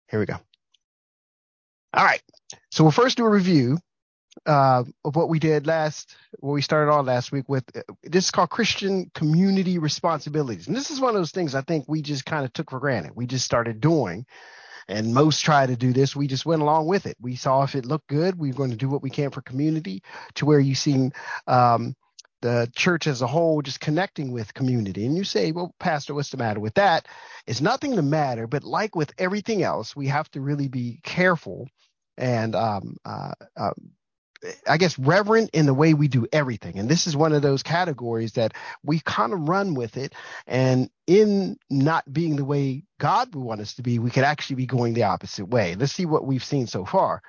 Here we go. All right. So we'll first do a review of what we started on last week with. This is called Christian community responsibilities. And this is one of those things I think we just kind of took for granted. We just started doing, and most try to do this. We just went along with it. We saw if it looked good, we were going to do what we can for community, to where you see the church as a whole just connecting with community. And you say, well, Pastor, what's the matter with that? It's nothing the matter, but like with everything else, we have to really be careful and I guess reverent in the way we do everything. And this is one of those categories that we kind of run with it. And in not being the way God would want us to be, we could actually be going the opposite way. Let's see what we've seen so far.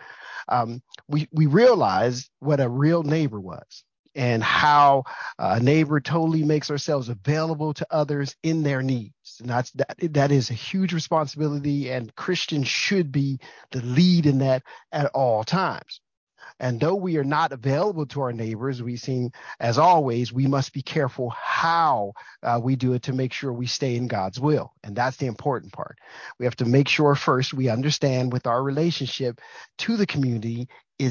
We realized what a real neighbor was, and how a neighbor totally makes ourselves available to others in their needs. And that is a huge responsibility, and Christians should be the lead in that at all times. And though we are not available to our neighbors, we've seen, as always, we must be careful how we do it to make sure we stay in God's will. And that's the important part. We have to make sure first we understand with our relationship to the community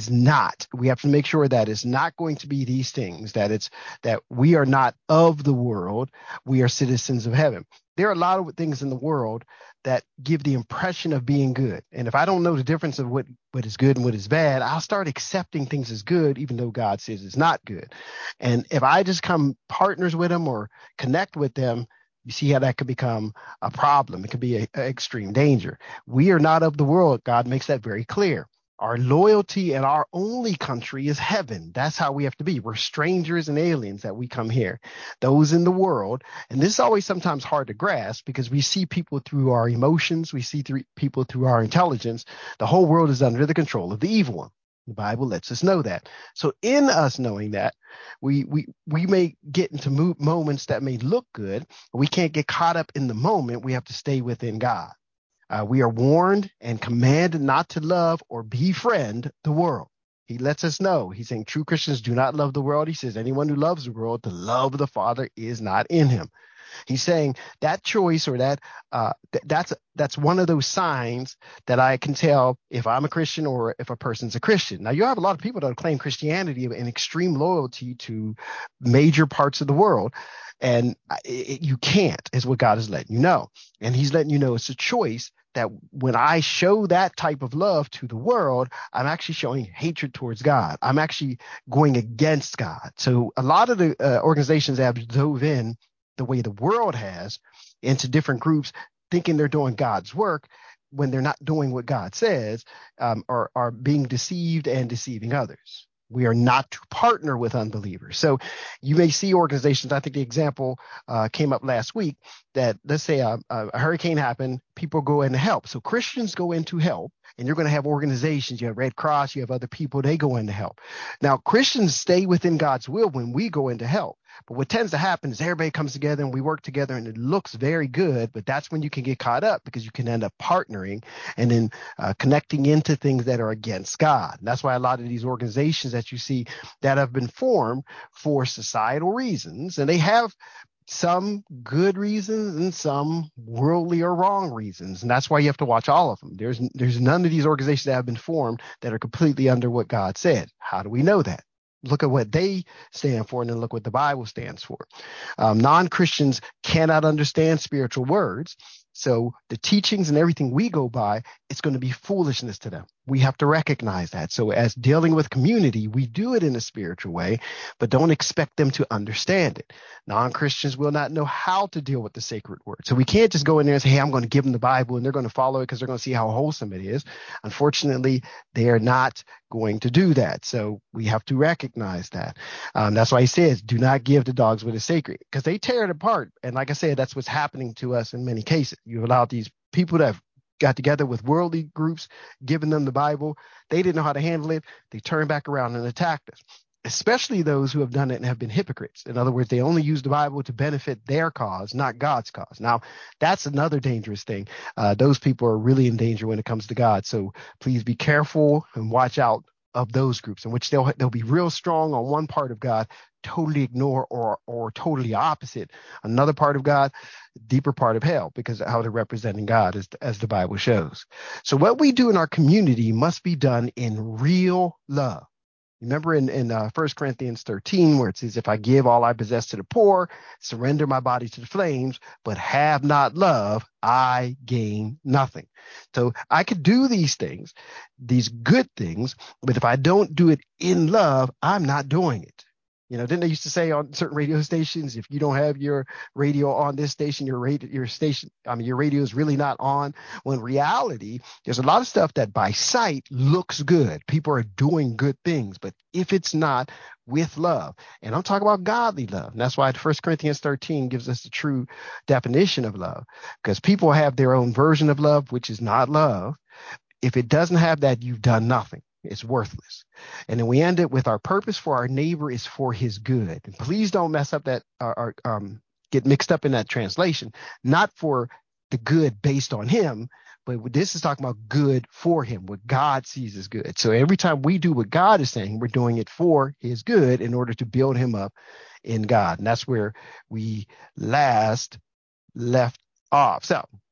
we have to make sure that it's not going to be these things, that we are not of the world, we are citizens of heaven. There are a lot of things in the world that give the impression of being good. And if I don't know the difference of what is good and what is bad, I'll start accepting things as good, even though God says it's not good. And if I just come partners with them or connect with them, you see how that could become a problem. It could be an extreme danger. We are not of the world. God makes that very clear. Our loyalty and our only country is heaven. That's how we have to be. We're strangers and aliens that we come here. Those in the world, and this is always sometimes hard to grasp because we see people through our emotions. We see people through our intelligence. The whole world is under the control of the evil one. The Bible lets us know that. So in us knowing that, we may get into moments that may look good, but we can't get caught up in the moment. We have to stay within God. We are warned and commanded not to love or befriend the world. He lets us know. He's saying true Christians do not love the world. He says anyone who loves the world, the love of the Father is not in him. He's saying that choice or that's one of those signs that I can tell if I'm a Christian or if a person's a Christian. Now, you have a lot of people that claim Christianity and extreme loyalty to major parts of the world. And you can't, is what God is letting you know. And he's letting you know it's a choice that when I show that type of love to the world, I'm actually showing hatred towards God. I'm actually going against God. So a lot of the organizations have dove in the way the world has into different groups thinking they're doing God's work when they're not doing what God says, are being deceived and deceiving others. We are not to partner with unbelievers. So you may see organizations, I think the example came up last week, that let's say a hurricane happened, people go in to help. So Christians go in to help, and you're going to have organizations. You have Red Cross, you have other people, they go in to help. Now, Christians stay within God's will when we go in to help. But what tends to happen is everybody comes together and we work together and it looks very good, but that's when you can get caught up because you can end up partnering and then connecting into things that are against God. And that's why a lot of these organizations that you see that have been formed for societal reasons, and they have some good reasons and some worldly or wrong reasons. And that's why you have to watch all of them. There's none of these organizations that have been formed that are completely under what God said. How do we know that? Look at what they stand for and then look what the Bible stands for. Non-Christians cannot understand spiritual words. So the teachings and everything we go by, it's going to be foolishness to them. We have to recognize that. So as dealing with community, we do it in a spiritual way, but don't expect them to understand it. Non-Christians will not know how to deal with the sacred word. So we can't just go in there and say, hey, I'm going to give them the Bible and they're going to follow it because they're going to see how wholesome it is. Unfortunately, they are not going to do that. So we have to recognize that. That's why he says, do not give the dogs what is sacred, because they tear it apart. And like I said, that's what's happening to us in many cases. You allow these people that have got together with worldly groups, giving them the Bible. They didn't know how to handle it. They turned back around and attacked us, especially those who have done it and have been hypocrites. In other words, they only use the Bible to benefit their cause, not God's cause. Now, that's another dangerous thing. Those people are really in danger when it comes to God. So please be careful and watch out of those groups, in which they'll be real strong on one part of God, totally ignore or totally opposite another part of God, deeper part of hell, because of how they're representing God, as the Bible shows. So what we do in our community must be done in real love. Remember in 1 Corinthians 13, where it says, if I give all I possess to the poor, surrender my body to the flames, but have not love, I gain nothing. So I could do these things, these good things, but if I don't do it in love, I'm not doing it. Didn't they used to say on certain radio stations, if you don't have your radio on this station, your radio is really not on. When in reality, there's a lot of stuff that by sight looks good. People are doing good things, but if it's not with love, and I'm talking about godly love, and that's why 1 Corinthians 13 gives us the true definition of love, because people have their own version of love, which is not love. If it doesn't have that, you've done nothing. It's worthless. And then we end it with our purpose for our neighbor is for his good. And please don't mess up that or get mixed up in that translation. Not for the good based on him, but this is talking about good for him, what God sees as good. So every time we do what God is saying, we're doing it for his good in order to build him up in God. And that's where we last left off.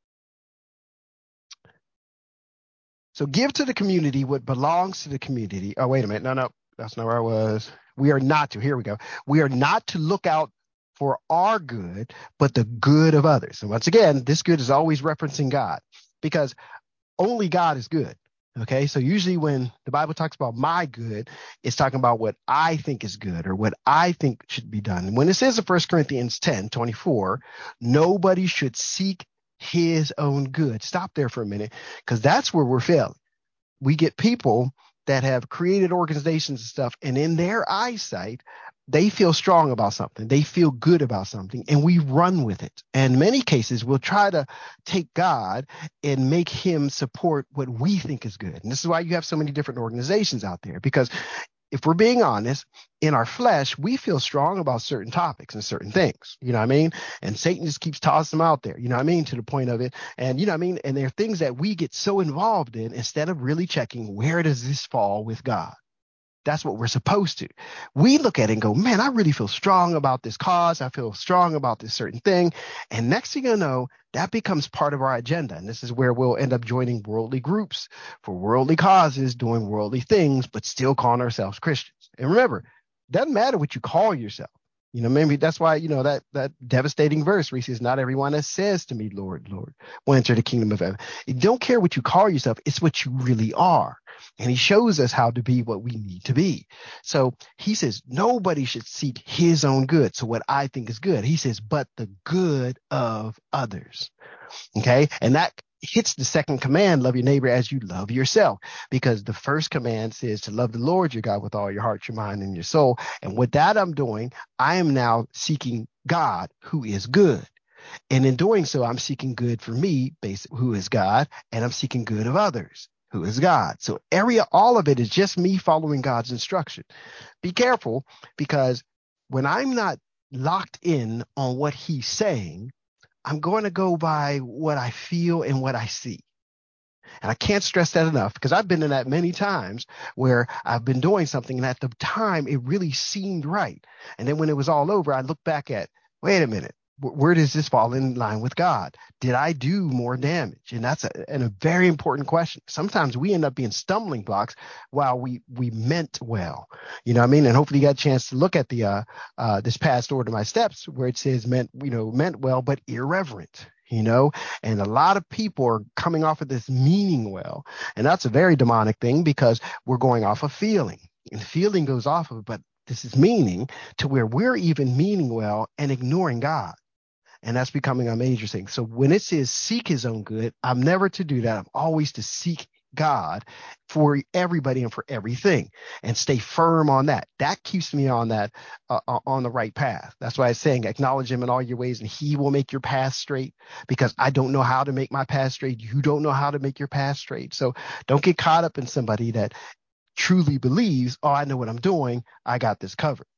So give to the community what belongs to the community. Oh, wait a minute. No, that's not where I was. We are not to. Here we go. We are not to look out for our good, but the good of others. And once again, this good is always referencing God, because only God is good. Okay. So usually when the Bible talks about my good, it's talking about what I think is good or what I think should be done. And when it says in 1 Corinthians 10:24, nobody should seek his own good. Stop there for a minute, because that's where we're failing. We get people that have created organizations and stuff, and in their eyesight, they feel strong about something. They feel good about something, and we run with it. And in many cases, we'll try to take God and make him support what we think is good. And this is why you have so many different organizations out there, because if we're being honest, in our flesh, we feel strong about certain topics and certain things, you know what I mean? And Satan just keeps tossing them out there, you know what I mean, to the point of it. And, you know what I mean? And there are things that we get so involved in instead of really checking, where does this fall with God? That's what we're supposed to. We look at it and go, man, I really feel strong about this cause. I feel strong about this certain thing. And next thing you know, that becomes part of our agenda. And this is where we'll end up joining worldly groups for worldly causes, doing worldly things, but still calling ourselves Christians. And remember, it doesn't matter what you call yourself. Maybe that's why, that devastating verse where he says, not everyone that says to me, Lord, Lord, will enter the kingdom of heaven. You don't care what you call yourself. It's what you really are. And he shows us how to be what we need to be. So he says, nobody should seek his own good. So what I think is good, he says, but the good of others. Okay. And that hits the second command, love your neighbor as you love yourself, because the first command says to love the Lord your God with all your heart, your mind, and your soul. And with that I'm doing, I am now seeking God who is good. And in doing so, I'm seeking good for me, who is God, and I'm seeking good of others, who is God. So all of it is just me following God's instruction. Be careful, because when I'm not locked in on what he's saying, I'm going to go by what I feel and what I see. And I can't stress that enough, because I've been in that many times where I've been doing something and at the time it really seemed right. And then when it was all over, I look back at, wait a minute, where does this fall in line with God? Did I do more damage? And that's a very important question. Sometimes we end up being stumbling blocks while we meant well. You know what I mean? And hopefully you got a chance to look at the this past Order My Steps, where it says meant well, but irreverent. And a lot of people are coming off of this meaning well. And that's a very demonic thing, because we're going off of feeling, and feeling goes off of, but this is meaning, to where we're even meaning well and ignoring God. And that's becoming a major thing. So when it says seek his own good, I'm never to do that. I'm always to seek God for everybody and for everything, and stay firm on that. That keeps me on that, on the right path. That's why it's saying acknowledge him in all your ways and he will make your path straight, because I don't know how to make my path straight. You don't know how to make your path straight. So don't get caught up in somebody that truly believes, oh, I know what I'm doing, I got this covered.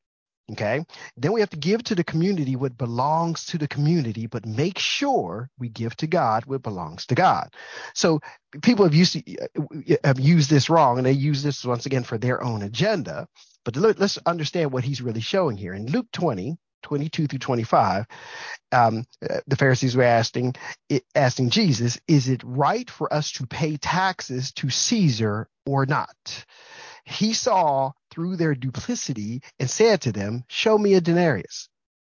Okay. Then we have to give to the community what belongs to the community, but make sure we give to God what belongs to God. So people have used this wrong, and they use this once again for their own agenda. But let's understand what he's really showing here. In Luke 20:22 through 25, the Pharisees were asking Jesus, is it right for us to pay taxes to Caesar or not? He saw through their duplicity and said to them, show me a denarius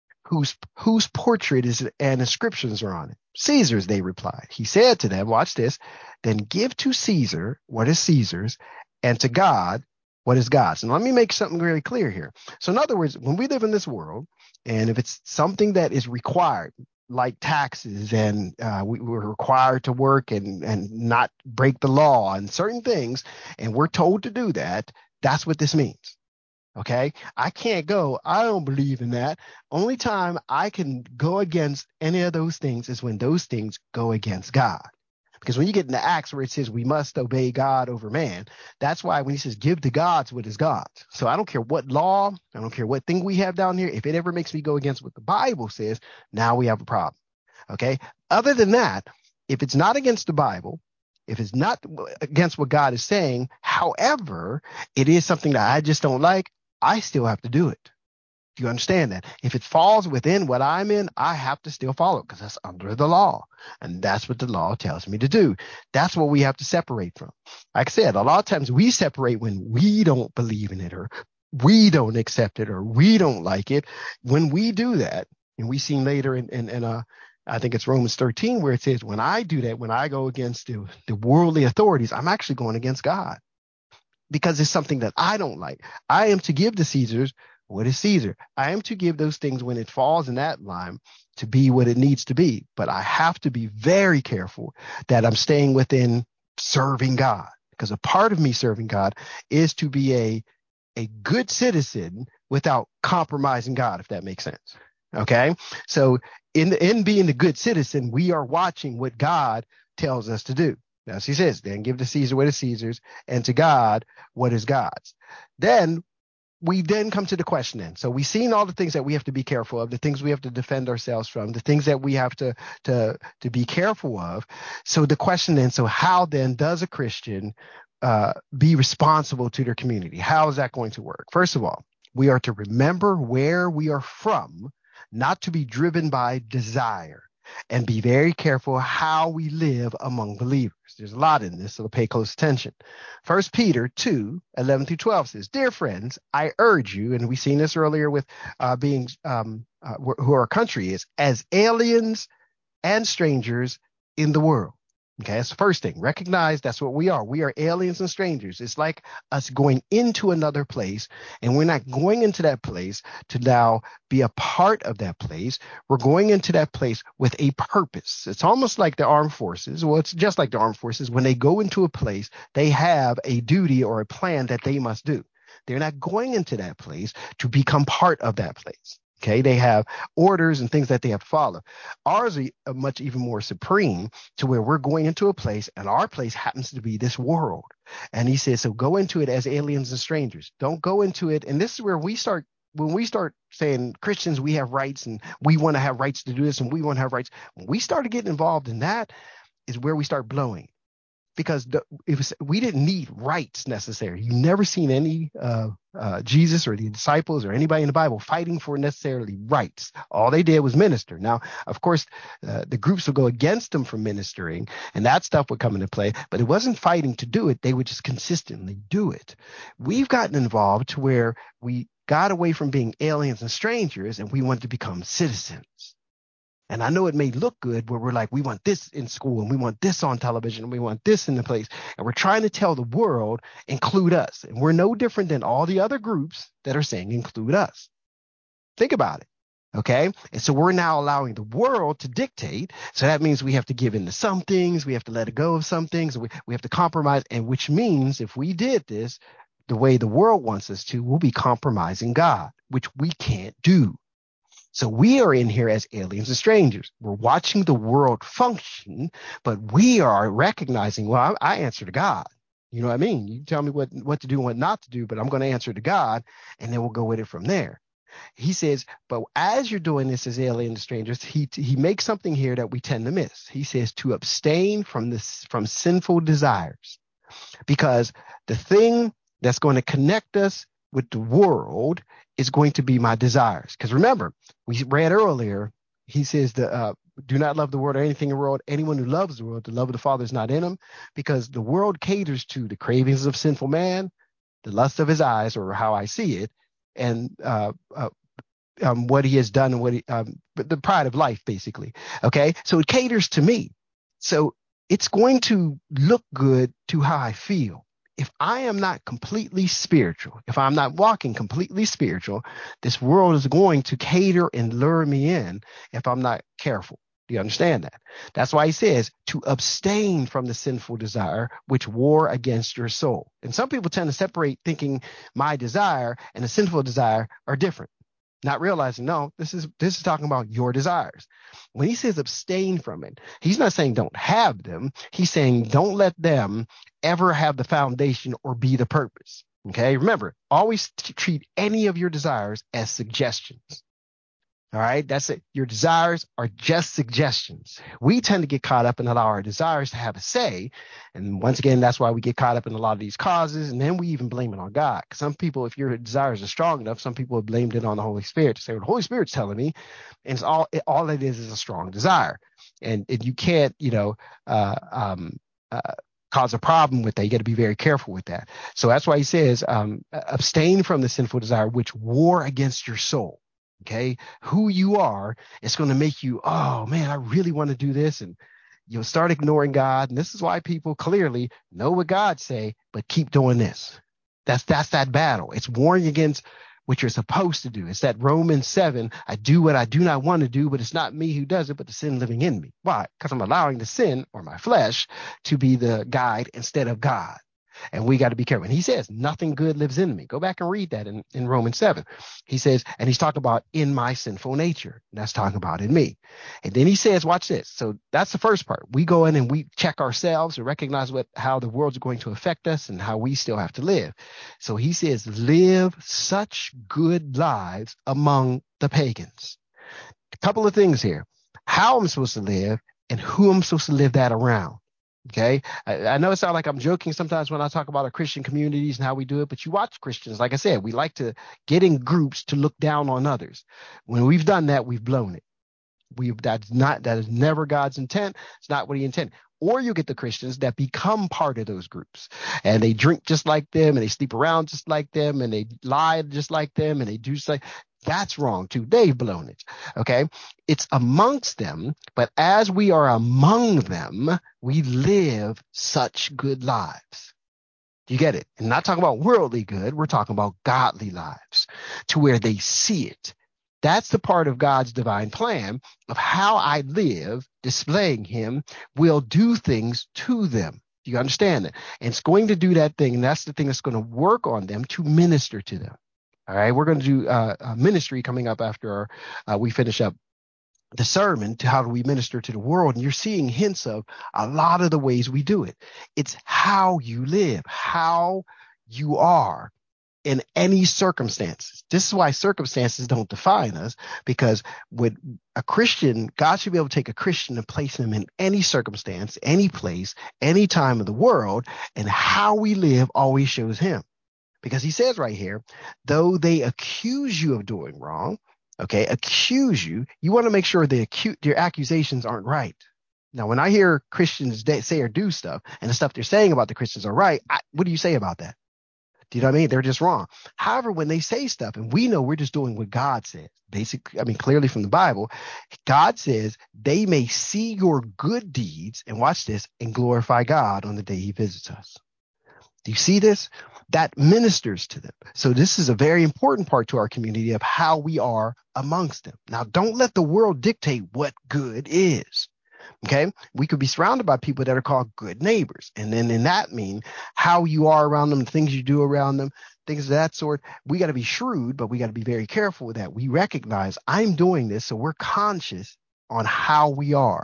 whose portrait is and inscriptions are on it. Caesar's, they replied. He said to them, watch this, then give to Caesar what is Caesar's, and to God what is God's. And let me make something very clear here. So in other words, when we live in this world, and if it's something that is required, like taxes, and we're required to work and not break the law and certain things, and we're told to do that, that's what this means. Okay. I can't go, I don't believe in that. Only time I can go against any of those things is when those things go against God. Because when you get in the Acts where it says we must obey God over man, that's why when he says give to God's what is God's. So I don't care what law, I don't care what thing we have down here. If it ever makes me go against what the Bible says, now we have a problem. Okay. Other than that, if it's not against the Bible, if it's not against what God is saying, however, it is something that I just don't like, I still have to do it. Do you understand that? If it falls within what I'm in, I have to still follow it because that's under the law. And that's what the law tells me to do. That's what we have to separate from. Like I said, a lot of times we separate when we don't believe in it, or we don't accept it, or we don't like it. When we do that, and we see later in I think it's Romans 13, where it says, when I do that, when I go against the worldly authorities, I'm actually going against God, because it's something that I don't like. I am to give to Caesar's what is Caesar. I am to give those things when it falls in that line to be what it needs to be. But I have to be very careful that I'm staying within serving God, because a part of me serving God is to be a good citizen without compromising God, if that makes sense. Okay. So in being a good citizen, we are watching what God tells us to do. As he says, then give to Caesar what is Caesar's, and to God what is God's. Then we then come to the question then. So we've seen all the things that we have to be careful of, the things we have to defend ourselves from, the things that we have to be careful of. So the question then, so how then does a Christian be responsible to their community? How is that going to work? First of all, we are to remember where we are from, not to be driven by desire, and be very careful how we live among believers. There's a lot in this, so pay close attention. 1 Peter 2:11 through 12 says, dear friends, I urge you, and we've seen this earlier with being who our country is, as aliens and strangers in the world. Okay, that's the first thing. Recognize that's what we are. We are aliens and strangers. It's like us going into another place, and we're not going into that place to now be a part of that place. We're going into that place with a purpose. It's almost like the armed forces. Well, it's just like the armed forces. When they go into a place, they have a duty or a plan that they must do. They're not going into that place to become part of that place. Okay, they have orders and things that they have to follow. Ours are much even more supreme, to where we're going into a place, and our place happens to be this world. And he says, so go into it as aliens and strangers. Don't go into it. And this is where when we start saying Christians, we have rights and we want to have rights to do this and we want to have rights. When we started getting involved in that is where we start blowing. Because we didn't need rights necessarily. You never seen any Jesus or the disciples or anybody in the Bible fighting for necessarily rights. All they did was minister. Now, of course, the groups would go against them for ministering, and that stuff would come into play. But it wasn't fighting to do it. They would just consistently do it. We've gotten involved to where we got away from being aliens and strangers, and we wanted to become citizens. And I know it may look good where we're like, we want this in school and we want this on television and we want this in the place. And we're trying to tell the world, include us. And we're no different than all the other groups that are saying, include us. Think about it. Okay. And so we're now allowing the world to dictate. So that means we have to give in to some things. We have to let it go of some things. We have to compromise. And which means if we did this the way the world wants us to, we'll be compromising God, which we can't do. So we are in here as aliens and strangers. We're watching the world function, but we are recognizing, well, I answer to God. You know what I mean? You tell me what to do and what not to do, but I'm going to answer to God, and then we'll go with it from there. He says, but as you're doing this as alien strangers, he makes something here that we tend to miss. He says to abstain from sinful desires, because the thing that's going to connect us with the world is going to be my desires. Because remember, we read earlier, he says do not love the world or anything in the world. Anyone who loves the world, the love of the Father is not in him, because the world caters to the cravings of sinful man, the lust of his eyes, or how I see it, and what he has done and what the pride of life, basically. Okay, so it caters to me. So it's going to look good to how I feel. If I am not completely spiritual, if I'm not walking completely spiritual, this world is going to cater and lure me in if I'm not careful. Do you understand that? That's why he says to abstain from the sinful desire which war against your soul. And some people tend to separate, thinking my desire and the sinful desire are different, not realizing, no, this is talking about your desires. When he says abstain from it, he's not saying don't have them. He's saying don't let them ever have the foundation or be the purpose. Okay, remember, always treat any of your desires as suggestions. All right, that's it. Your desires are just suggestions. We tend to get caught up and allow our desires to have a say. And once again, that's why we get caught up in a lot of these causes. And then we even blame it on God. Some people, if your desires are strong enough, some people have blamed it on the Holy Spirit to say, well, the Holy Spirit's telling me. And it's all it is a strong desire. And you can't, cause a problem with that. You got to be very careful with that. So that's why he says, abstain from the sinful desire, which war against your soul. Okay, who you are, it's going to make you, oh man, I really want to do this. And you'll start ignoring God. And this is why people clearly know what God say, but keep doing this. That's that battle. It's warring against what you're supposed to do. It's that Romans 7, I do what I do not want to do, but it's not me who does it, but the sin living in me. Why? Because I'm allowing the sin or my flesh to be the guide instead of God. And we got to be careful. And he says, nothing good lives in me. Go back and read that in Romans 7. He says, and he's talking about in my sinful nature. And that's talking about in me. And then he says, watch this. So that's the first part. We go in and we check ourselves and recognize how the world's going to affect us and how we still have to live. So he says, live such good lives among the pagans. A couple of things here. How I'm supposed to live and who I'm supposed to live that around. Okay. I know it sounds like I'm joking sometimes when I talk about our Christian communities and how we do it, but you watch Christians, like I said, we like to get in groups to look down on others. When we've done that, we've blown it. That is never God's intent. It's not what he intended. Or you get the Christians that become part of those groups and they drink just like them and they sleep around just like them and they lie just like them and they do just like. That's wrong too. They've blown it. Okay. It's amongst them, but as we are among them, we live such good lives. Do you get it? And not talking about worldly good. We're talking about godly lives to where they see it. That's the part of God's divine plan of how I live, displaying him, will do things to them. Do you understand it? And it's going to do that thing. And that's the thing that's going to work on them to minister to them. All right, we're going to do a ministry coming up after we finish up the sermon to how do we minister to the world. And you're seeing hints of a lot of the ways we do it. It's how you live, how you are in any circumstances. This is why circumstances don't define us, because with a Christian, God should be able to take a Christian and place him in any circumstance, any place, any time of the world, and how we live always shows him. Because he says right here, though they accuse you of doing wrong, okay, accuse you, you want to make sure your accusations aren't right. Now, when I hear Christians say or do stuff and the stuff they're saying about the Christians are right, what do you say about that? Do you know what I mean? They're just wrong. However, when they say stuff and we know we're just doing what God says, clearly from the Bible, God says they may see your good deeds and watch this and glorify God on the day he visits us. Do you see this? That ministers to them. So this is a very important part to our community of how we are amongst them. Now, don't let the world dictate what good is. Okay. We could be surrounded by people that are called good neighbors. And then in that mean how you are around them, the things you do around them, things of that sort. We got to be shrewd, but we got to be very careful with that. We recognize I'm doing this. So we're conscious on how we are.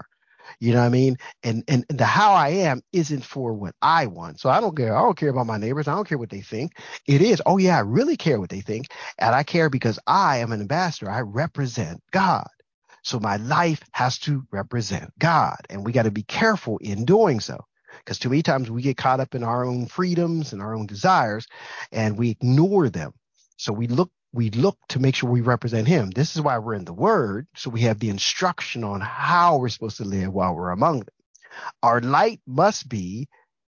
You know what I mean? And the how I am isn't for what I want. So I don't care. I don't care about my neighbors. I don't care what they think. It is, oh yeah, I really care what they think. And I care because I am an ambassador. I represent God. So my life has to represent God. And we got to be careful in doing so. Because too many times we get caught up in our own freedoms and our own desires and we ignore them. So we look to make sure we represent him. This is why we're in the word. So we have the instruction on how we're supposed to live while we're among them. Our light must be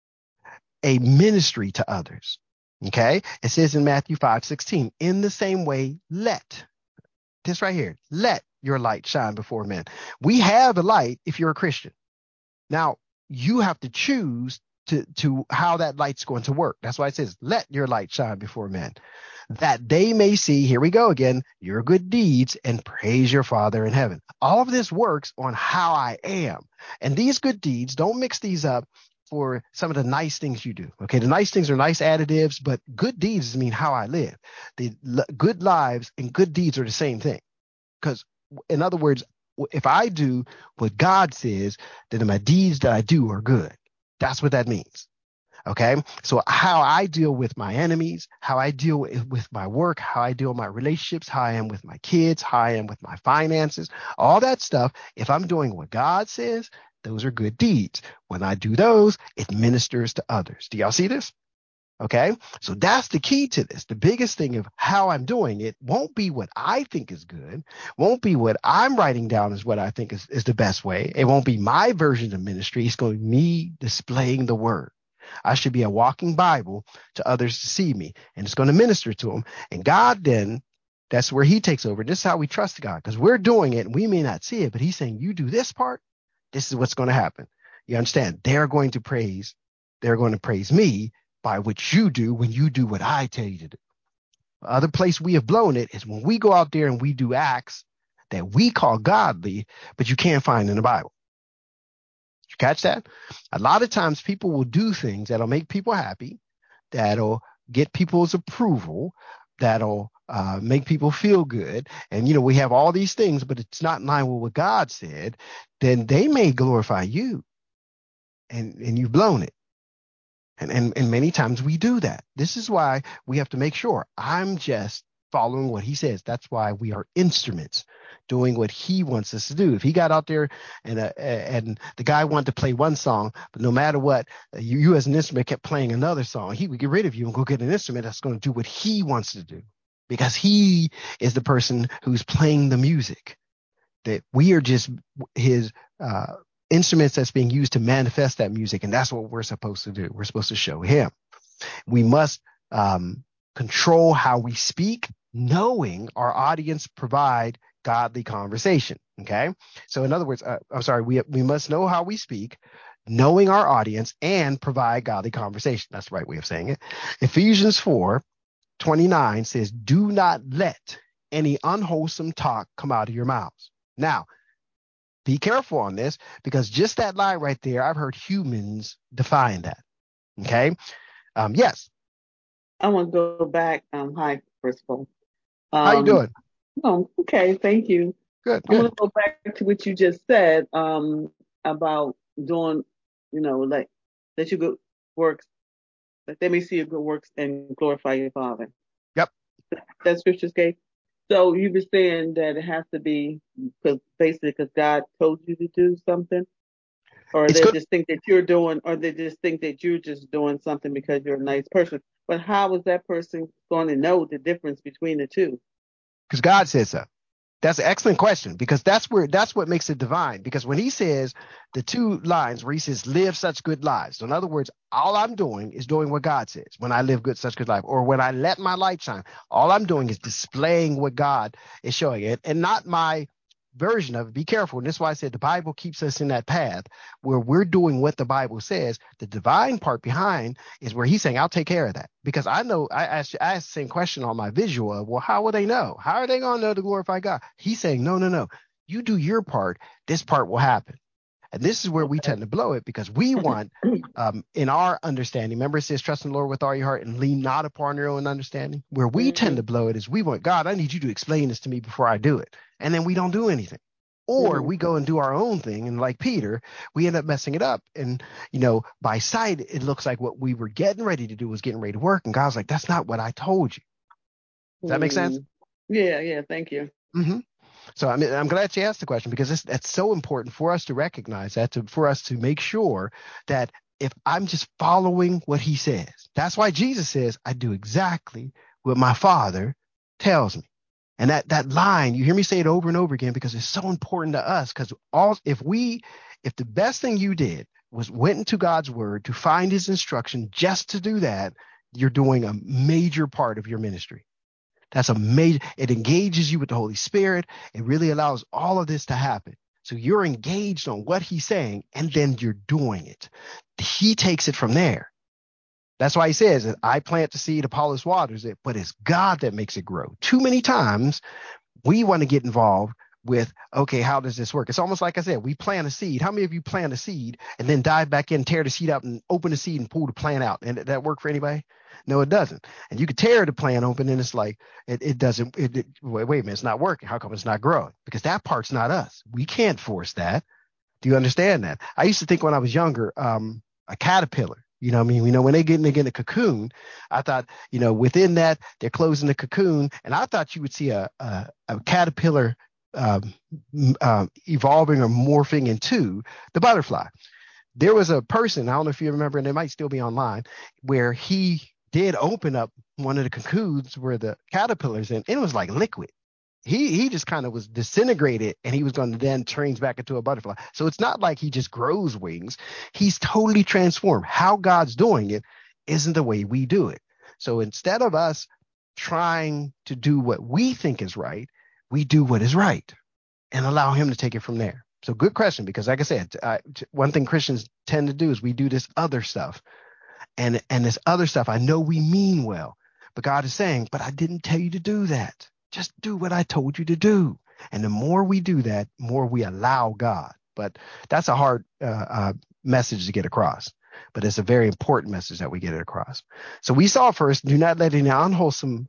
a ministry to others. Okay. It says in Matthew 5:16, in the same way, let this right here, let your light shine before men. We have a light if you're a Christian. Now, you have to choose to how that light's going to work. That's why it says, let your light shine before men, that they may see, here we go again, your good deeds and praise your Father in heaven. All of this works on how I am. And these good deeds, don't mix these up for some of the nice things you do. Okay, the nice things are nice additives, but good deeds mean how I live. The good lives and good deeds are the same thing. Because, in other words, if I do what God says, then my deeds that I do are good. That's what that means. Okay. So how I deal with my enemies, how I deal with my work, how I deal with my relationships, how I am with my kids, how I am with my finances, all that stuff. If I'm doing what God says, those are good deeds. When I do those, it ministers to others. Do y'all see this? Okay. So that's the key to this. The biggest thing of how I'm doing it won't be what I think is good, won't be what I'm writing down as what I think is the best way. It won't be my version of ministry. It's going to be me displaying the word. I should be a walking Bible to others to see me, and it's going to minister to them. And God then, that's where he takes over. This is how we trust God, because we're doing it and we may not see it, but he's saying, you do this part, this is what's going to happen. You understand? They're going to praise me by what you do when you do what I tell you to do. The other place we have blown it is when we go out there and we do acts that we call godly, but you can't find in the Bible. Did you catch that? A lot of times people will do things that'll make people happy, that'll get people's approval, that'll make people feel good. And, we have all these things, but it's not in line with what God said. Then they may glorify you and you've blown it. And many times we do that. This is why we have to make sure I'm just following what he says. That's why we are instruments doing what he wants us to do. If he got out there and the guy wanted to play one song, but no matter what, you as an instrument kept playing another song, he would get rid of you and go get an instrument that's going to do what he wants to do, because he is the person who's playing the music. That we are just his instruments that's being used to manifest that music. And that's what we're supposed to do. We're supposed to show him. We must control how we speak, knowing our audience provide godly conversation. Okay. So in other words, we must know how we speak, knowing our audience, and provide godly conversation. That's the right way of saying it. Ephesians 4:29 says, do not let any unwholesome talk come out of your mouths. Now, be careful on this, because just that line right there, I've heard humans define that. Okay. Yes. I want to go back. Hi, first of all. How you Um, doing? oh, okay, thank you. Good, I want good. to go back to what you just said about doing, like that you good works, that they may see your good works and glorify your Father. Yep. That scriptures gave. So you were saying that it has to be because God told you to do something, or It's they good just think that you're doing, or they just think that you're just doing something because you're a nice person. But how is that person going to know the difference between the two? because God said so. That's an excellent question, because that's what makes it divine. Because when he says the two lines where he says, live such good lives. So in other words, all I'm doing is doing what God says when I live such good life, or when I let my light shine, all I'm doing is displaying what God is showing it, and not my version of it. Be careful. And that's why I said the Bible keeps us in that path where we're doing what the Bible says. The divine part behind is where he's saying, I'll take care of that. Because I know I asked the same question on my visual of, well, how will they know? How are they going to know to glorify God? He's saying, no. You do your part. This part will happen. And this is where we Okay. tend to blow it, because we want, in our understanding, remember it says, trust in the Lord with all your heart and lean not upon your own understanding. Where we tend Mhm. to blow it is we want, God, I need you to explain this to me before I do it. And then we don't do anything. Or Mm-hmm. we go and do our own thing. And like Peter, we end up messing it up. And, by sight, it looks like what we were getting ready to do was getting ready to work. And God's like, that's not what I told you. Does that make sense? Yeah, yeah. Thank you. Mm-hmm. So I mean, I'm glad you asked the question because that's so important for us to recognize that, for us to make sure that if I'm just following what he says, that's why Jesus says, I do exactly what my Father tells me. And that line, you hear me say it over and over again because it's so important to us. Because if the best thing you did was went into God's word to find his instruction just to do that, you're doing a major part of your ministry. That's it engages you with the Holy Spirit. It really allows all of this to happen. So you're engaged on what he's saying, and then you're doing it. He takes it from there. That's why he says that I plant the seed, Apollos waters it, but it's God that makes it grow. Too many times we want to get involved with, okay, how does this work? It's almost like I said, we plant a seed. How many of you plant a seed and then dive back in, tear the seed out and open the seed and pull the plant out? And that work for anybody? No, it doesn't. And you could tear the plant open and it's like, it doesn't, wait a minute, it's not working. How come it's not growing? Because that part's not us. We can't force that. Do you understand that? I used to think when I was younger, a caterpillar, I mean, when they get in a cocoon, I thought, within that, they're closing the cocoon. And I thought you would see a caterpillar evolving or morphing into the butterfly. There was a person, I don't know if you remember, and it might still be online, where he did open up one of the cocoons where the caterpillar's in, and it was like liquid. He just kind of was disintegrated and he was going to then change back into a butterfly. So it's not like he just grows wings. He's totally transformed. How God's doing it isn't the way we do it. So instead of us trying to do what we think is right, we do what is right and allow him to take it from there. So good question, because like I said, one thing Christians tend to do is we do this other stuff. And this other stuff, I know we mean well, but God is saying, but I didn't tell you to do that. Just do what I told you to do. And the more we do that, more we allow God. But that's a hard message to get across. But it's a very important message that we get it across. So we saw first, do not let any unwholesome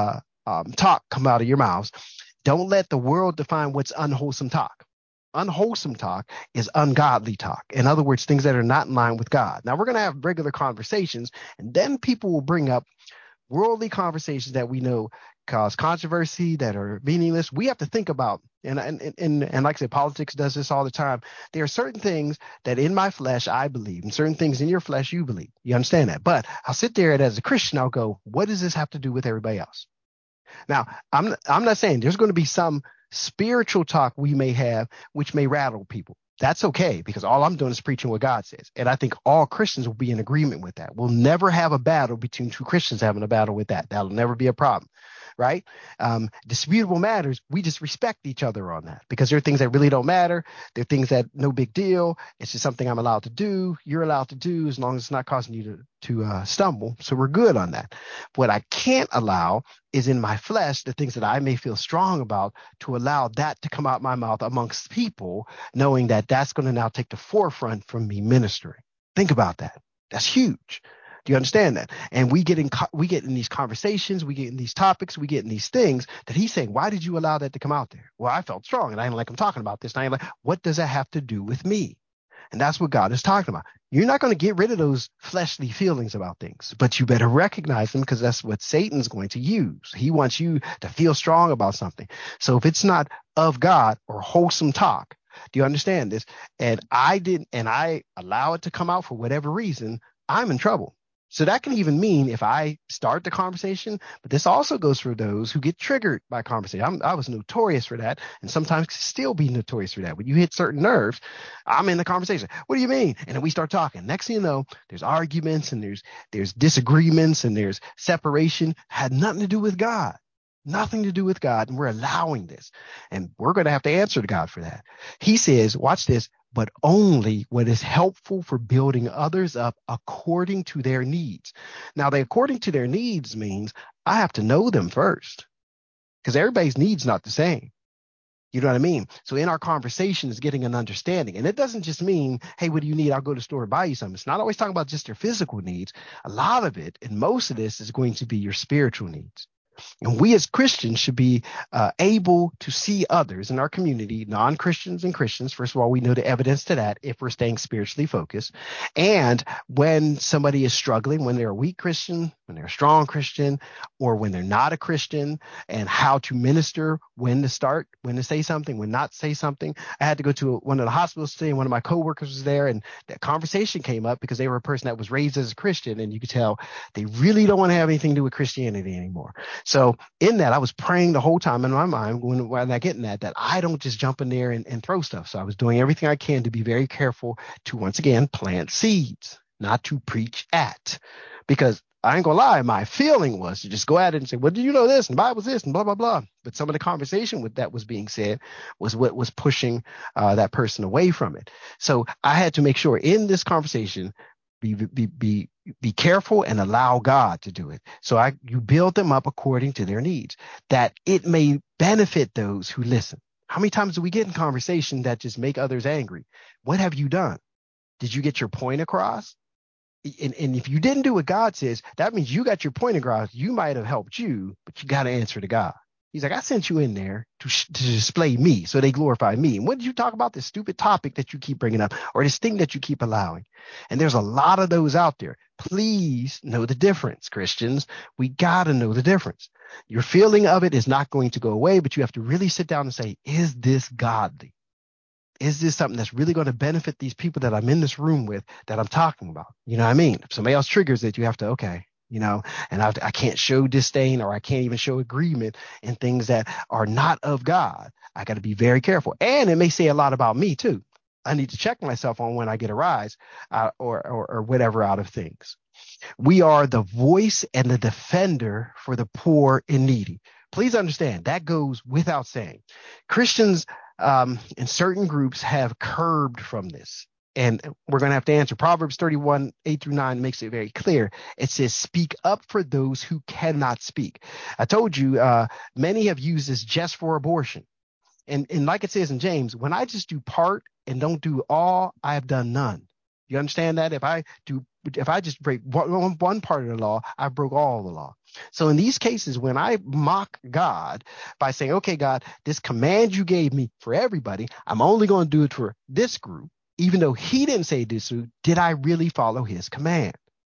talk come out of your mouths. Don't let the world define what's unwholesome talk. Unwholesome talk is ungodly talk. In other words, things that are not in line with God. Now, we're going to have regular conversations, and then people will bring up worldly conversations that we know cause controversy, that are meaningless. We have to think about, and like I said, politics does this all the time. There are certain things that in my flesh I believe, and certain things in your flesh you believe. You understand that? But I'll sit there and as a Christian, I'll go, what does this have to do with everybody else? Now, I'm not saying there's going to be some spiritual talk we may have which may rattle people. That's okay, because all I'm doing is preaching what God says. And I think all Christians will be in agreement with that. We'll never have a battle between two Christians having a battle with that. That'll never be a problem, right? Disputable matters, we just respect each other on that, because there are things that really don't matter. There are things that no big deal. It's just something I'm allowed to do. You're allowed to do as long as it's not causing you to stumble. So we're good on that. What I can't allow is in my flesh, the things that I may feel strong about, to allow that to come out my mouth amongst people, knowing that that's going to now take the forefront from me ministering. Think about that. That's huge. Do you understand that? And we get in these conversations, we get in these topics, we get in these things that he's saying, why did you allow that to come out there? Well, I felt strong and I didn't like him talking about this. And I ain't like, what does that have to do with me? And that's what God is talking about. You're not going to get rid of those fleshly feelings about things, but you better recognize them, because that's what Satan's going to use. He wants you to feel strong about something. So if it's not of God or wholesome talk, do you understand this? And I allow it to come out for whatever reason, I'm in trouble. So that can even mean if I start the conversation, but this also goes for those who get triggered by conversation. I was notorious for that, and sometimes still be notorious for that. When you hit certain nerves, I'm in the conversation. What do you mean? And then we start talking. Next thing you know, there's arguments and there's disagreements and there's separation. Had nothing to do with God. Nothing to do with God. And we're allowing this. And we're going to have to answer to God for that. He says, watch this, but only what is helpful for building others up according to their needs. Now, according to their needs means I have to know them first, because everybody's needs not the same. You know what I mean? So in our conversation is getting an understanding. And it doesn't just mean, hey, what do you need? I'll go to the store and buy you something. It's not always talking about just your physical needs. A lot of it, and most of this, is going to be your spiritual needs. And we as Christians should be able to see others in our community, non-Christians and Christians. First of all, we know the evidence to that if we're staying spiritually focused. And when somebody is struggling, when they're a weak Christian, when they're a strong Christian, or when they're not a Christian, and how to minister, when to start, when to say something, when not to say something. I had to go to one of the hospitals today, and one of my coworkers was there, and that conversation came up because they were a person that was raised as a Christian, and you could tell they really don't want to have anything to do with Christianity anymore. So in that, I was praying the whole time in my mind when I get in that I don't just jump in there and throw stuff. So I was doing everything I can to be very careful to, once again, plant seeds, not to preach at. Because I ain't gonna lie, my feeling was to just go at it and say, well, do you know this? And the Bible's this and blah, blah, blah. But some of the conversation with that was being said was what was pushing that person away from it. So I had to make sure in this conversation, be careful and allow God to do it. So you build them up according to their needs, that it may benefit those who listen. How many times do we get in conversation that just make others angry? What have you done? Did you get your point across? And if you didn't do what God says, that means you got your point across. You might have helped you, but you got to answer to God. He's like, I sent you in there to display me so they glorify me. And what did you talk about? This stupid topic that you keep bringing up, or this thing that you keep allowing? And there's a lot of those out there. Please know the difference, Christians. We got to know the difference. Your feeling of it is not going to go away, but you have to really sit down and say, is this godly? Is this something that's really going to benefit these people that I'm in this room with, that I'm talking about? You know what I mean? If somebody else triggers it, you have to, okay, and I can't show disdain, or I can't even show agreement in things that are not of God. I got to be very careful. And it may say a lot about me too. I need to check myself on when I get a rise or whatever out of things. We are the voice and the defender for the poor and needy. Please understand that goes without saying. Christians in certain groups have curbed from this. And we're going to have to answer. Proverbs 31, 8-9 makes it very clear. It says, speak up for those who cannot speak. I told you, many have used this just for abortion. And like it says in James, when I just do part and don't do all, I have done none. You understand that? If I just break one part of the law, I broke all the law. So in these cases, when I mock God by saying, okay, God, this command you gave me for everybody, I'm only going to do it for this group, even though he didn't say this, did I really follow his command?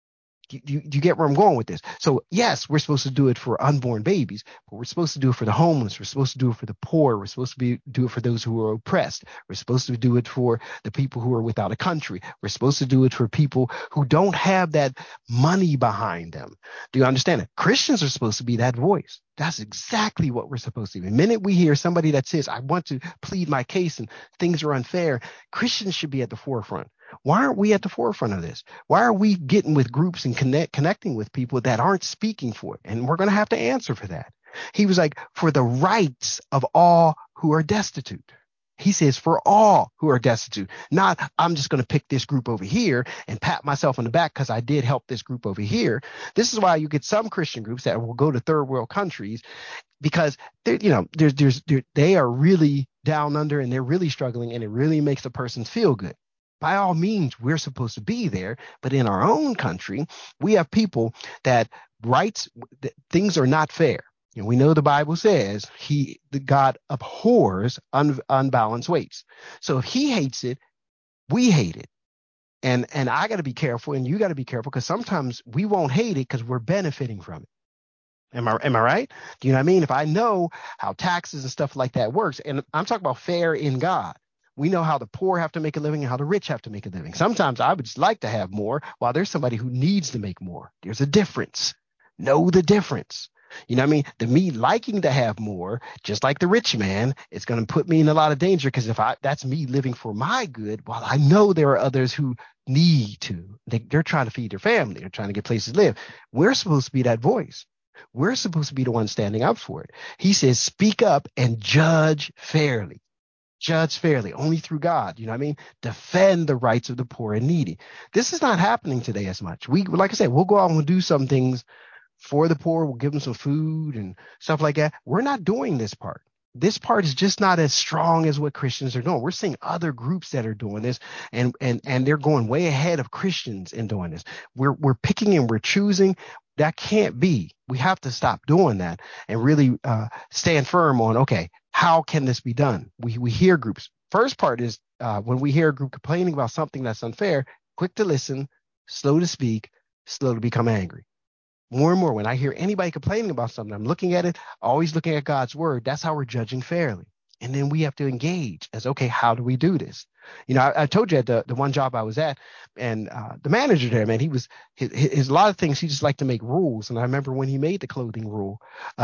You get where I'm going with this? So yes, we're supposed to do it for unborn babies, but we're supposed to do it for the homeless. We're supposed to do it for the poor. We're supposed to do it for those who are oppressed. We're supposed to do it for the people who are without a country. We're supposed to do it for people who don't have that money behind them. Do you understand it? Christians are supposed to be that voice. That's exactly what we're supposed to be. The minute we hear somebody that says, I want to plead my case and things are unfair, Christians should be at the forefront. Why aren't we at the forefront of this? Why are we getting with groups and connecting with people that aren't speaking for it? And we're going to have to answer for that. He was like, for the rights of all who are destitute. He says, for all who are destitute, not I'm just going to pick this group over here and pat myself on the back because I did help this group over here. This is why you get some Christian groups that will go to third world countries because they are really down under and they're really struggling, and it really makes the person feel good. By all means, we're supposed to be there. But in our own country, we have people that things are not fair. And we know the Bible says God abhors unbalanced weights. So if he hates it, we hate it. And I got to be careful, and you got to be careful, because sometimes we won't hate it because we're benefiting from it. Am I right? Do you know what I mean? If I know how taxes and stuff like that works, and I'm talking about fair in God. We know how the poor have to make a living and how the rich have to make a living. Sometimes I would just like to have more while there's somebody who needs to make more. There's a difference. Know the difference. You know what I mean? The me liking to have more, just like the rich man, it's going to put me in a lot of danger, because that's me living for my good, while I know there are others who need to. They're trying to feed their family. They're trying to get places to live. We're supposed to be that voice. We're supposed to be the one standing up for it. He says, speak up and judge fairly. Judge fairly, only through God. You know what I mean? Defend the rights of the poor and needy. This is not happening today as much. Like I said, we'll go out and we'll do some things for the poor. We'll give them some food and stuff like that. We're not doing this part. This part is just not as strong as what Christians are doing. We're seeing other groups that are doing this, and they're going way ahead of Christians in doing this. We're picking and we're choosing. That can't be. We have to stop doing that and really stand firm on, okay, how can this be done? We hear groups. First part is when we hear a group complaining about something that's unfair, quick to listen, slow to speak, slow to become angry. More and more, when I hear anybody complaining about something, I'm looking at it, always looking at God's word. That's how we're judging fairly. And then we have to engage as, okay, how do we do this? I told you at the one job I was at, and the manager there, man, his a lot of things, he just liked to make rules. And I remember when he made the clothing rule,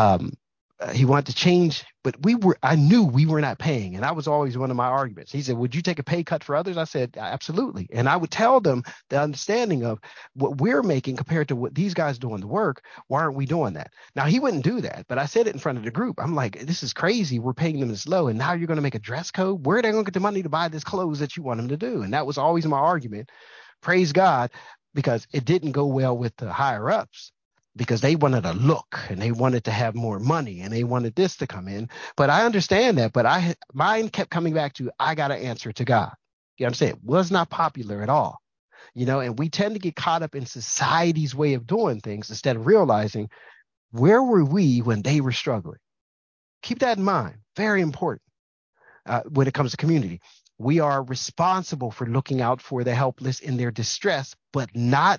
he wanted to change, but I knew we were not paying. And that was always one of my arguments. He said, would you take a pay cut for others? I said, absolutely. And I would tell them the understanding of what we're making compared to what these guys doing the work. Why aren't we doing that? Now, he wouldn't do that, but I said it in front of the group. I'm like, this is crazy. We're paying them this low. And now you're going to make a dress code. Where are they going to get the money to buy this clothes that you want them to do? And that was always my argument. Praise God, because it didn't go well with the higher ups, because they wanted a look and they wanted to have more money and they wanted this to come in. But I understand that. But mine kept coming back to, I got to answer to God. You understand? It was not popular at all. And we tend to get caught up in society's way of doing things instead of realizing, where were we when they were struggling? Keep that in mind. Very important when it comes to community. We are responsible for looking out for the helpless in their distress, but not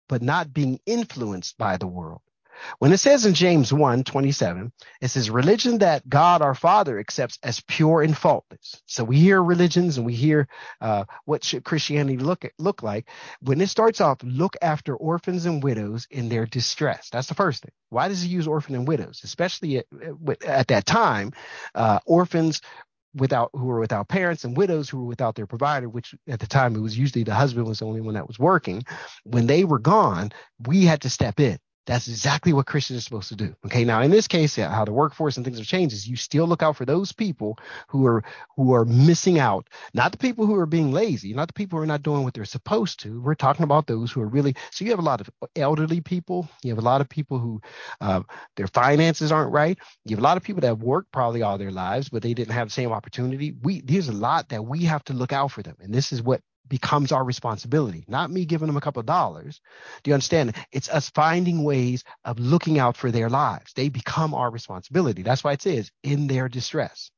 being influenced by the world. When it says in James 1:27, it says, religion that God our Father accepts as pure and faultless. So we hear religions and we hear what should Christianity look like. When it starts off, look after orphans and widows in their distress. That's the first thing. Why does he use orphan and widows? Especially at that time, orphans who were without parents, and widows who were without their provider, which at the time it was usually the husband was the only one that was working. When they were gone, we had to step in. That's exactly what Christians are supposed to do. Okay. Now, in this case, how the workforce and things have changed is you still look out for those people who are missing out, not the people who are being lazy, not the people who are not doing what they're supposed to. We're talking about those who are really, so you have a lot of elderly people. You have a lot of people who their finances aren't right. You have a lot of people that have worked probably all their lives, but they didn't have the same opportunity. There's a lot that we have to look out for them. And this is what becomes our responsibility, not me giving them a couple of dollars. Do you understand? It's us finding ways of looking out for their lives. They become our responsibility. That's why it says in their distress.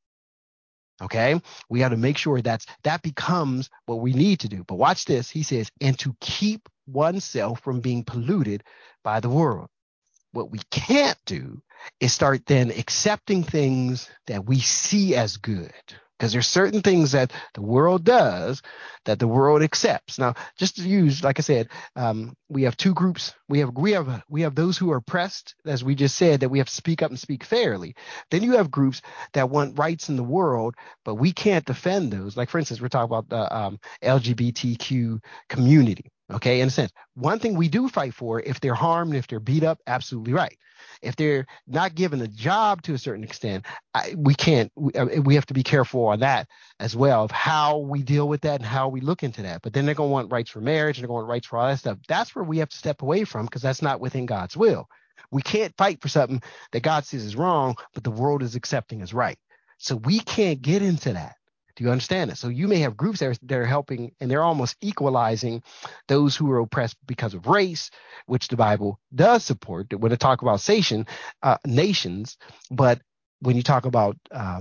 Okay. We got to make sure that becomes what we need to do. But watch this. He says, and to keep oneself from being polluted by the world. What we can't do is start then accepting things that we see as good, because there's certain things that the world does that the world accepts. Now, just to use, like I said, we have two groups. We have those who are oppressed, as we just said, that we have to speak up and speak fairly. Then you have groups that want rights in the world, but we can't defend those. Like, for instance, we're talking about the LGBTQ community. Okay, in a sense, one thing we do fight for, if they're harmed, if they're beat up, absolutely right. If they're not given a job to a certain extent, we have to be careful on that as well, of how we deal with that and how we look into that. But then they're going to want rights for marriage and they're going to want rights for all that stuff. That's where we have to step away from, because that's not within God's will. We can't fight for something that God says is wrong, but the world is accepting as right. So we can't get into that. Do you understand it? So you may have groups that are helping, and they're almost equalizing those who are oppressed because of race, which the Bible does support when it talk about nations. But when you talk about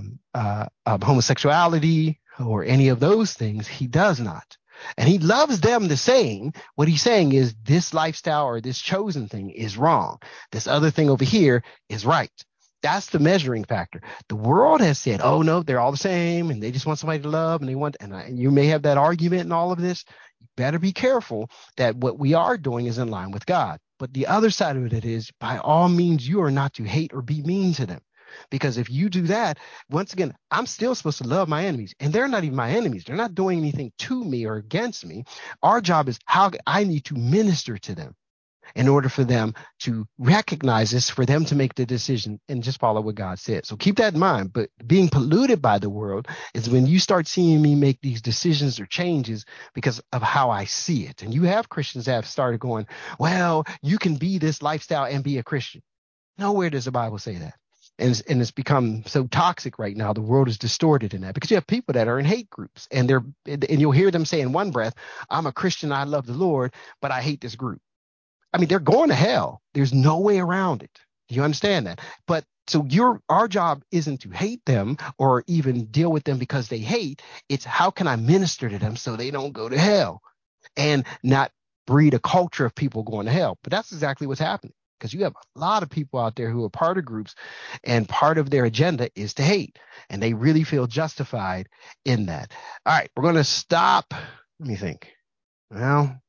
homosexuality or any of those things, he does not. And he loves them the same. What he's saying is this lifestyle or this chosen thing is wrong. This other thing over here is right. That's the measuring factor. The world has said, oh, no, they're all the same, and they just want somebody to love, and and you may have that argument and all of this. You better be careful that what we are doing is in line with God. But the other side of it is, by all means, you are not to hate or be mean to them. Because if you do that, once again, I'm still supposed to love my enemies, and they're not even my enemies. They're not doing anything to me or against me. Our job is how I need to minister to them in order for them to recognize this, for them to make the decision and just follow what God said. So keep that in mind. But being polluted by the world is when you start seeing me make these decisions or changes because of how I see it. And you have Christians that have started going, well, you can be this lifestyle and be a Christian. Nowhere does the Bible say that. And it's become so toxic right now. The world is distorted in that, because you have people that are in hate groups, and you'll hear them say in one breath, I'm a Christian, I love the Lord, but I hate this group. I mean, they're going to hell. There's no way around it. Do you understand that? But so our job isn't to hate them or even deal with them because they hate. It's how can I minister to them so they don't go to hell and not breed a culture of people going to hell. But that's exactly what's happening, because you have a lot of people out there who are part of groups and part of their agenda is to hate, and they really feel justified in that. All right, we're going to stop. Let me think. Well,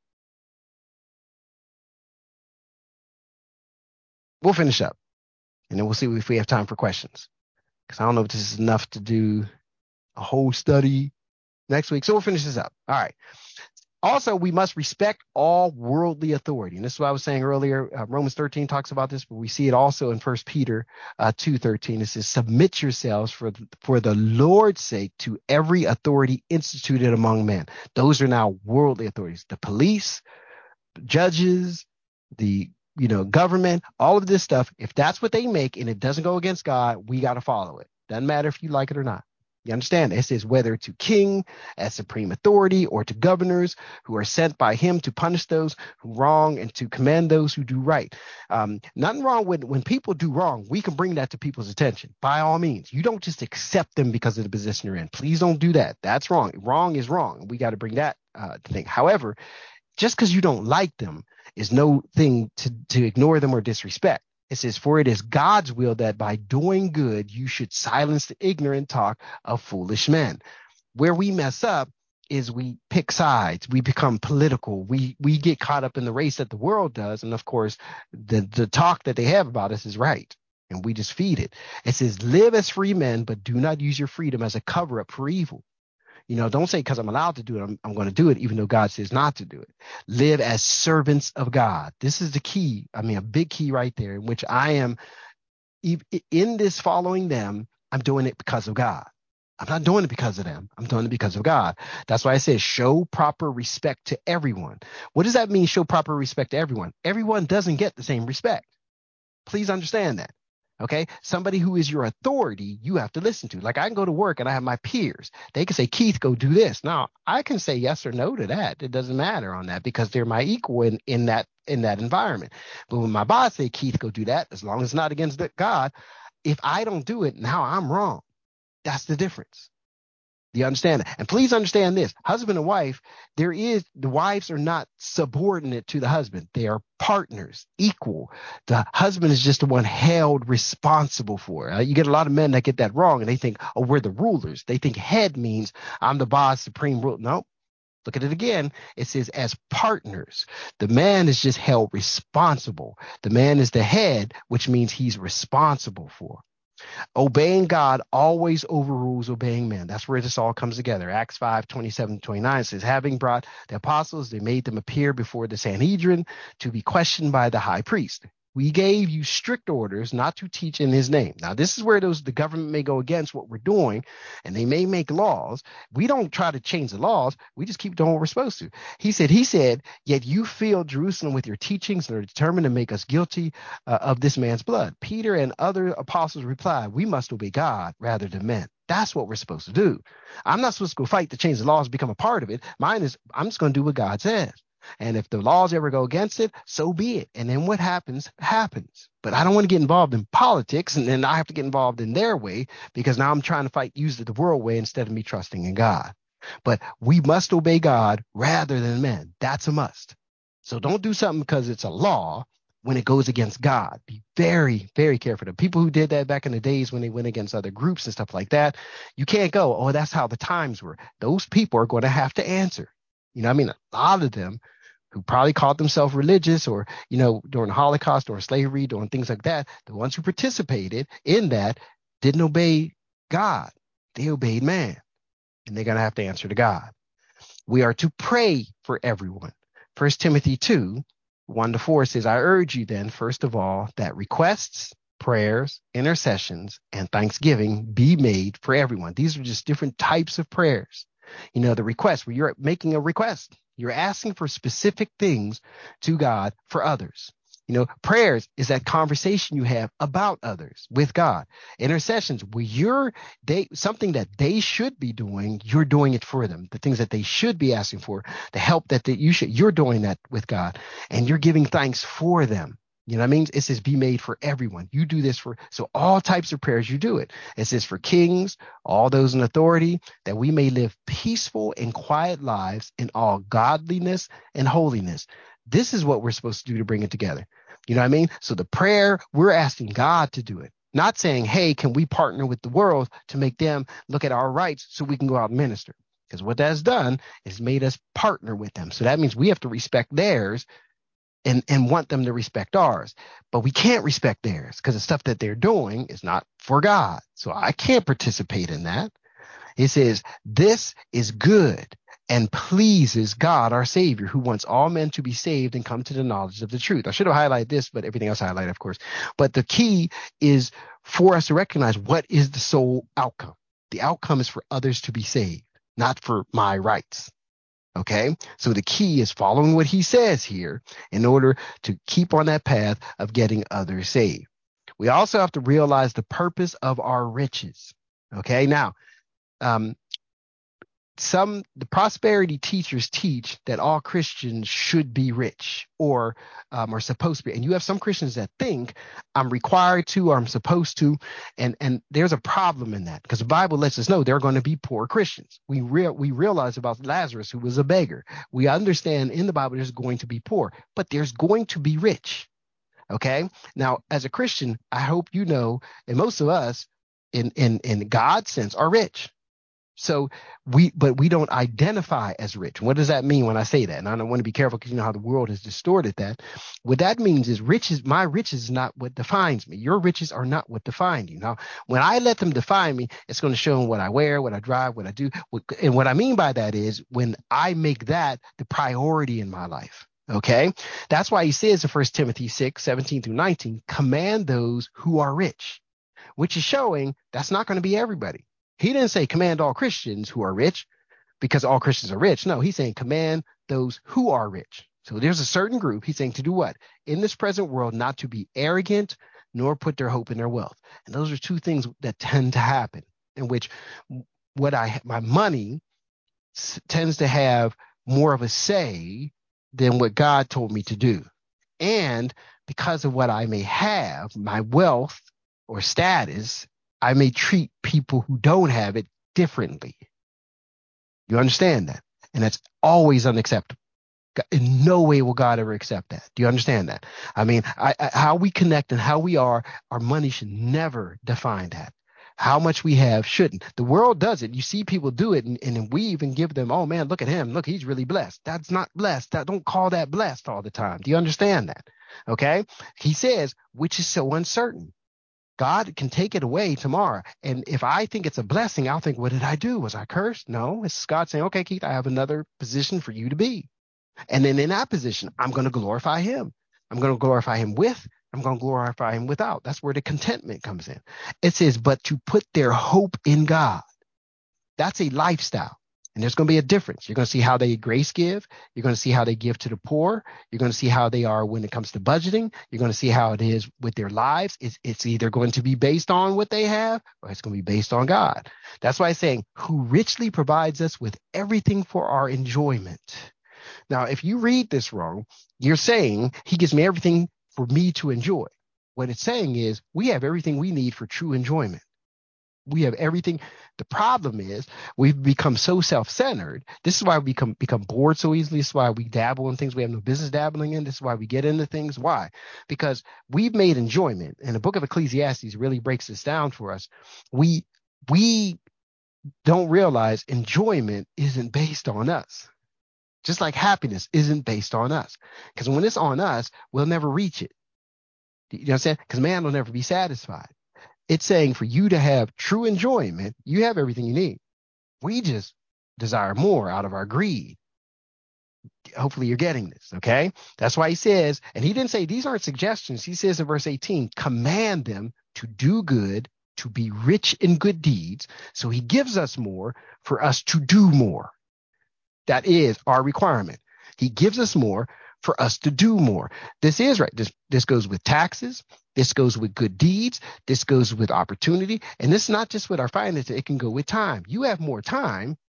we'll finish up and then we'll see if we have time for questions, because I don't know if this is enough to do a whole study next week. So we'll finish this up. All right. Also, we must respect all worldly authority. And this is what I was saying earlier. Romans 13 talks about this, but we see it also in 1 Peter 2:13. It says, submit yourselves for the Lord's sake to every authority instituted among men. Those are now worldly authorities. The police, judges, the government, all of this stuff. If that's what they make and it doesn't go against God, we got to follow it. Doesn't matter if you like it or not. You understand? It says whether to king as supreme authority or to governors who are sent by him to punish those who wrong and to command those who do right. Nothing wrong with when people do wrong. We can bring that to people's attention by all means. You don't just accept them because of the position you're in. Please don't do that. That's wrong. Wrong is wrong. We got to bring that to think. However, just because you don't like them is no thing to ignore them or disrespect. It says, for it is God's will that by doing good, you should silence the ignorant talk of foolish men. Where we mess up is we pick sides. We become political. We get caught up in the race that the world does. And of course, the talk that they have about us is right. And we just feed it. It says, live as free men, but do not use your freedom as a cover up for evil. Don't say because I'm allowed to do it, I'm going to do it, even though God says not to do it. Live as servants of God. This is the key. I mean, a big key right there, in which I am in this following them. I'm doing it because of God. I'm not doing it because of them. I'm doing it because of God. That's why I say show proper respect to everyone. What does that mean, show proper respect to everyone? Everyone doesn't get the same respect. Please understand that. Okay. Somebody who is your authority, you have to listen to. Like I can go to work and I have my peers. They can say, Keith, go do this. Now I can say yes or no to that. It doesn't matter on that because they're my equal in that environment. But when my boss say, Keith, go do that, as long as it's not against God, if I don't do it, now I'm wrong. That's the difference. Do you understand that? And please understand this, husband and wife, the wives are not subordinate to the husband. They are partners, equal. The husband is just the one held responsible for it. You get a lot of men that get that wrong and they think, oh, we're the rulers. They think head means I'm the boss, supreme ruler. No, look at it again. It says as partners. The man is just held responsible. The man is the head, which means he's responsible for. Obeying God always overrules obeying men. That's where this all comes together. Acts 5:27-29 says, having brought the apostles, they made them appear before the Sanhedrin to be questioned by the high priest. We gave you strict orders not to teach in his name. Now, this is where the government may go against what we're doing, and they may make laws. We don't try to change the laws. We just keep doing what we're supposed to. He said, yet you filled Jerusalem with your teachings and are determined to make us guilty of this man's blood. Peter and other apostles replied, we must obey God rather than men. That's what we're supposed to do. I'm not supposed to go fight to change the laws, become a part of it. Mine is, I'm just going to do what God says. And if the laws ever go against it, so be it. And then what happens, happens. But I don't want to get involved in politics, and then I have to get involved in their way because now I'm trying to use the world way instead of me trusting in God. But we must obey God rather than men. That's a must. So don't do something because it's a law when it goes against God. Be very, very careful. The people who did that back in the days when they went against other groups and stuff like that, you can't go, oh, that's how the times were. Those people are going to have to answer. A lot of them who probably called themselves religious or, during the Holocaust or slavery, doing things like that, the ones who participated in that didn't obey God. They obeyed man, and they're going to have to answer to God. We are to pray for everyone. 1 Timothy 2:1-4 says, I urge you then, first of all, that requests, prayers, intercessions, and thanksgiving be made for everyone. These are just different types of prayers. The request, where you're making a request. You're asking for specific things to God for others. Prayers is that conversation you have about others with God. Intercessions, where something that they should be doing, you're doing it for them. The things that they should be asking for, the help that you're doing that with God, and you're giving thanks for them. You know what I mean? It says be made for everyone. You do this so all types of prayers, you do it. It says for kings, all those in authority, that we may live peaceful and quiet lives in all godliness and holiness. This is what we're supposed to do to bring it together. You know what I mean? So the prayer, we're asking God to do it. Not saying, hey, can we partner with the world to make them look at our rights so we can go out and minister? Because what that's done is made us partner with them. So that means we have to respect theirs and want them to respect ours. But we can't respect theirs because the stuff that they're doing is not for God. So I can't participate in that. It says, this is good and pleases God, our Savior, who wants all men to be saved and come to the knowledge of the truth. I should have highlighted this, but everything else I highlighted, of course. But the key is for us to recognize what is the sole outcome. The outcome is for others to be saved, not for my rights. Okay, so the key is following what he says here in order to keep on that path of getting others saved. We also have to realize the purpose of our riches. Okay, now, the prosperity teachers teach that all Christians should be rich or are supposed to be. And you have some Christians that think I'm required to or I'm supposed to. And there's a problem in that because the Bible lets us know there are going to be poor Christians. We realize about Lazarus, who was a beggar. We understand in the Bible there's going to be poor, but there's going to be rich. Okay. Now, as a Christian, I hope you know, and most of us in God's sense are rich. So but we don't identify as rich. What does that mean when I say that? And I don't want to be careful because you know how the world has distorted that. What that means is my riches is not what defines me. Your riches are not what define you. Now, when I let them define me, it's going to show them what I wear, what I drive, what I do. And what I mean by that is when I make that the priority in my life. Okay. That's why he says in 1 Timothy 6:17-19, command those who are rich, which is showing that's not going to be everybody. He didn't say command all Christians who are rich because all Christians are rich. No, he's saying command those who are rich. So there's a certain group. He's saying to do what? In this present world, not to be arrogant nor put their hope in their wealth. And those are two things that tend to happen in which my money tends to have more of a say than what God told me to do. And because of what I may have, my wealth or status, I may treat people who don't have it differently. You understand that? And that's always unacceptable. In no way will God ever accept that. Do you understand that? I mean, how we connect and how we are, our money should never define that. How much we have shouldn't. The world does it. You see people do it, and we even give them, oh man, look at him. Look, he's really blessed. That's not blessed. Don't call that blessed all the time. Do you understand that? Okay? He says, which is so uncertain. God can take it away tomorrow. And if I think it's a blessing, I'll think, what did I do? Was I cursed? No, it's God saying, okay, Keith, I have another position for you to be. And then in that position, I'm going to glorify him. I'm going to glorify him I'm going to glorify him without. That's where the contentment comes in. It says, but to put their hope in God. That's a lifestyle. And there's going to be a difference. You're going to see how they grace give. You're going to see how they give to the poor. You're going to see how they are when it comes to budgeting. You're going to see how it is with their lives. It's either going to be based on what they have or it's going to be based on God. That's why I'm saying who richly provides us with everything for our enjoyment. Now, if you read this wrong, you're saying he gives me everything for me to enjoy. What it's saying is we have everything we need for true enjoyment. We have everything. The problem is we've become so self-centered. This is why we become bored so easily. This is why we dabble in things we have no business dabbling in. This is why we get into things. Why? Because we've made enjoyment, and the book of Ecclesiastes really breaks this down for us. We don't realize enjoyment isn't based on us. Just like happiness isn't based on us. Because when it's on us, we'll never reach it. You know what I'm saying? Because man will never be satisfied. It's saying for you to have true enjoyment, you have everything you need. We just desire more out of our greed. Hopefully you're getting this, okay? That's why he says, and he didn't say these aren't suggestions. He says in verse 18, command them to do good, to be rich in good deeds. So he gives us more for us to do more. That is our requirement. He gives us more for us to do more. This is right. This goes with taxes. This goes with good deeds. This goes with opportunity. And this is not just with our finances. It can go with time. You have more time.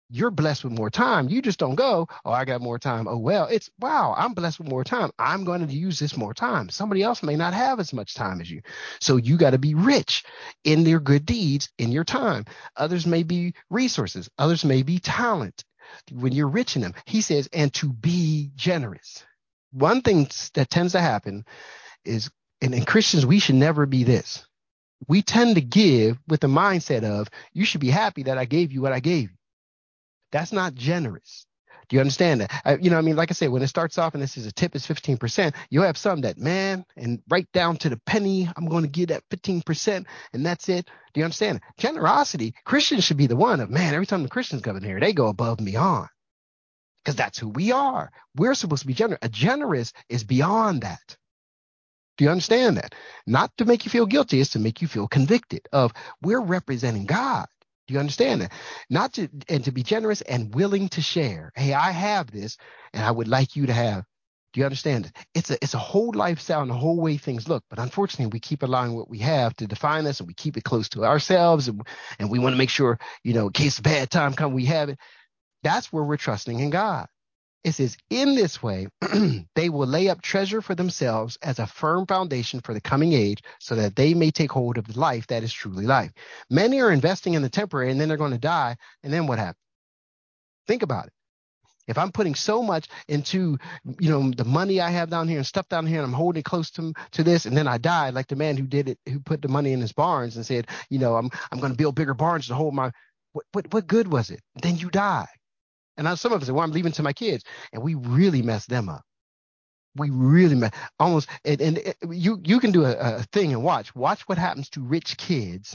You're blessed with more time. You just don't go, oh, I got more time. Oh, well, it's, wow, I'm blessed with more time. I'm going to use this more time. Somebody else may not have as much time as you. So you got to be rich in their good deeds in your time. Others may be resources. Others may be talent. When you're rich in them, he says, and to be generous. One thing that tends to happen is, and in Christians, we should never be this. We tend to give with the mindset of, you should be happy that I gave you what I gave you. That's not generous. Do you understand that? I mean, like I said, when it starts off and this is a tip is 15%, you'll have some that, man, and right down to the penny, I'm going to give that 15% and that's it. Do you understand? Generosity, Christians should be the one of, man, every time the Christians come in here, they go above and beyond because that's who we are. We're supposed to be generous. A generous is beyond that. Do you understand that? Not to make you feel guilty, it's to make you feel convicted of we're representing God. Do you understand that? And to be generous and willing to share. Hey, I have this and I would like you to have. Do you understand it? It's a whole lifestyle and the whole way things look. But unfortunately, we keep allowing what we have to define us and we keep it close to ourselves. And we want to make sure, in case bad time comes, we have it. That's where we're trusting in God. It says, in this way, they will lay up treasure for themselves as a firm foundation for the coming age so that they may take hold of the life that is truly life. Many are investing in the temporary and then they're going to die. And then what happens? Think about it. If I'm putting so much into, the money I have down here and stuff down here and I'm holding close to this and then I die, like the man who did it, who put the money in his barns and said, I'm going to build bigger barns to hold my, what good was it? Then you die. And now some of us say, well, I'm leaving to my kids. And we really mess them up. We really mess almost. And you can do a thing and watch what happens to rich kids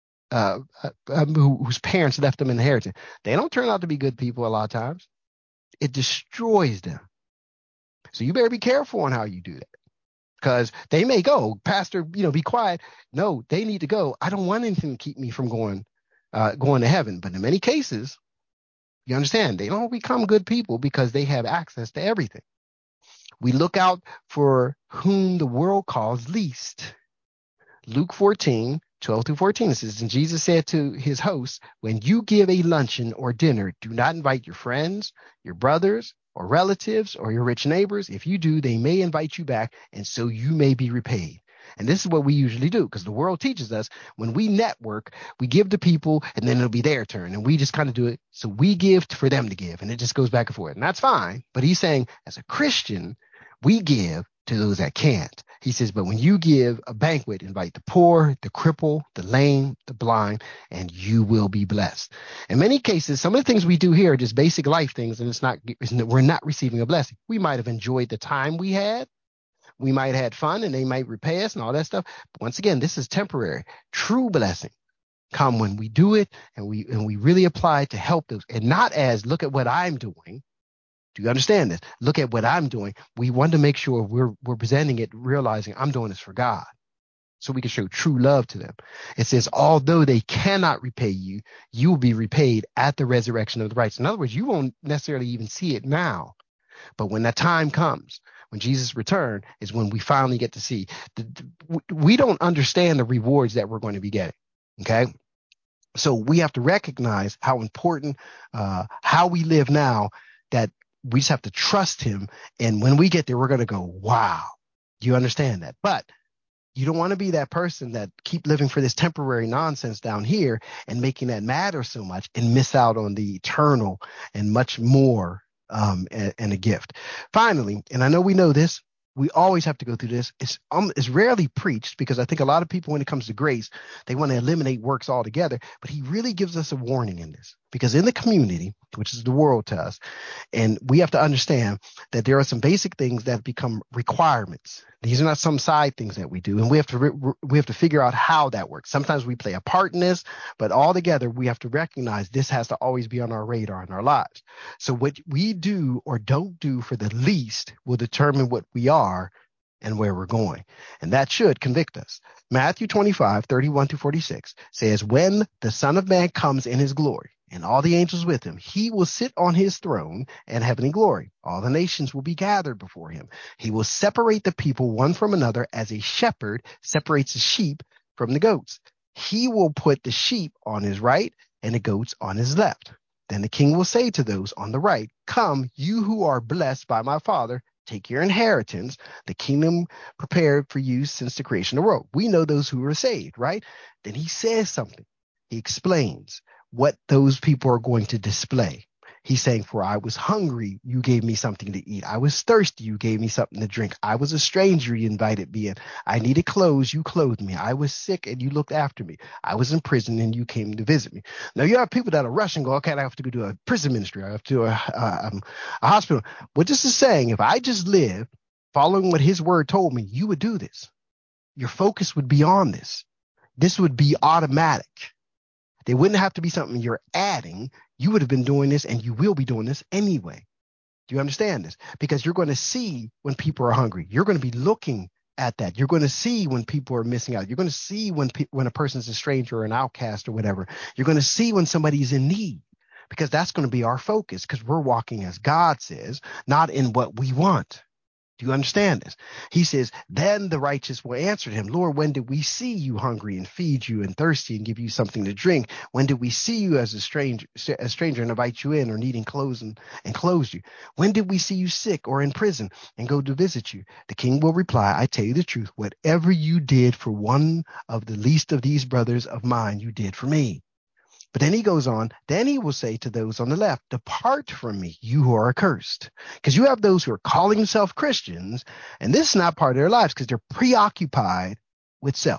whose parents left them inheritance. They don't turn out to be good people a lot of times. It destroys them. So you better be careful on how you do that. Because they may go, Pastor, be quiet. No, they need to go. I don't want anything to keep me from going to heaven. But in many cases, you understand, they don't become good people because they have access to everything. We look out for whom the world calls least. Luke 14, 12 through 14 says, and Jesus said to his hosts, when you give a luncheon or dinner, do not invite your friends, your brothers, or relatives, or your rich neighbors. If you do, they may invite you back, and so you may be repaid. And this is what we usually do because the world teaches us when we network, we give to people and then it'll be their turn. And we just kind of do it. So we give for them to give and it just goes back and forth. And that's fine. But he's saying as a Christian, we give to those that can't. He says, but when you give a banquet, invite the poor, the cripple, the lame, the blind, and you will be blessed. In many cases, some of the things we do here are just basic life things and we're not receiving a blessing. We might have enjoyed the time we had. We might have had fun and they might repay us and all that stuff. But once again, this is temporary. True blessing come when we do it and we really apply it to help those and not as look at what I'm doing. Do you understand this? Look at what I'm doing. We want to make sure we're presenting it, realizing I'm doing this for God so we can show true love to them. It says, although they cannot repay you, you will be repaid at the resurrection of the righteous. In other words, you won't necessarily even see it now. But when that time comes, when Jesus returned, is when we finally get to see. We don't understand the rewards that we're going to be getting. Okay. So we have to recognize how important, how we live now, that we just have to trust him. And when we get there, we're going to go, wow. Do you understand that? But you don't want to be that person that keep living for this temporary nonsense down here and making that matter so much and miss out on the eternal and much more and a gift. Finally, and I know we know this, we always have to go through this. It's rarely preached because I think a lot of people, when it comes to grace, they want to eliminate works altogether. But he really gives us a warning in this because in the community, which is the world to us, and we have to understand that there are some basic things that become requirements. These are not some side things that we do, and we have to figure out how that works. Sometimes we play a part in this, but altogether we have to recognize this has to always be on our radar in our lives. So what we do or don't do for the least will determine what we are and where we're going. And that should convict us. Matthew 25, 31 to 46 says, when the Son of Man comes in his glory and all the angels with him, he will sit on his throne and heavenly glory. All the nations will be gathered before him. He will separate the people one from another as a shepherd separates the sheep from the goats. He will put the sheep on his right and the goats on his left. Then the king will say to those on the right, come, you who are blessed by my Father, take your inheritance, the kingdom prepared for you since the creation of the world. We know those who are saved, right? Then he says something. He explains what those people are going to display. He's saying, for I was hungry, you gave me something to eat. I was thirsty, you gave me something to drink. I was a stranger, you invited me in. I needed clothes, you clothed me. I was sick, and you looked after me. I was in prison, and you came to visit me. Now, you have people that are rushing, go, okay, I have to go to a prison ministry. I have to do a hospital. What this is saying, if I just live following what his word told me, you would do this. Your focus would be on this. This would be automatic. They wouldn't have to be something you're adding. You would have been doing this, and you will be doing this anyway. Do you understand this? Because you're going to see when people are hungry. You're going to be looking at that. You're going to see when people are missing out. You're going to see when a person's a stranger or an outcast or whatever. You're going to see when somebody's in need, because that's going to be our focus, because we're walking as God says, not in what we want. Do you understand this? He says, then the righteous will answer him, Lord, when did we see you hungry and feed you, and thirsty and give you something to drink? When did we see you as a stranger and invite you in, or needing clothes and clothe you? When did we see you sick or in prison and go to visit you? The king will reply, I tell you the truth, whatever you did for one of the least of these brothers of mine, you did for me. But then he goes on, then he will say to those on the left, depart from me, you who are accursed. Because you have those who are calling themselves Christians, and this is not part of their lives because they're preoccupied with self.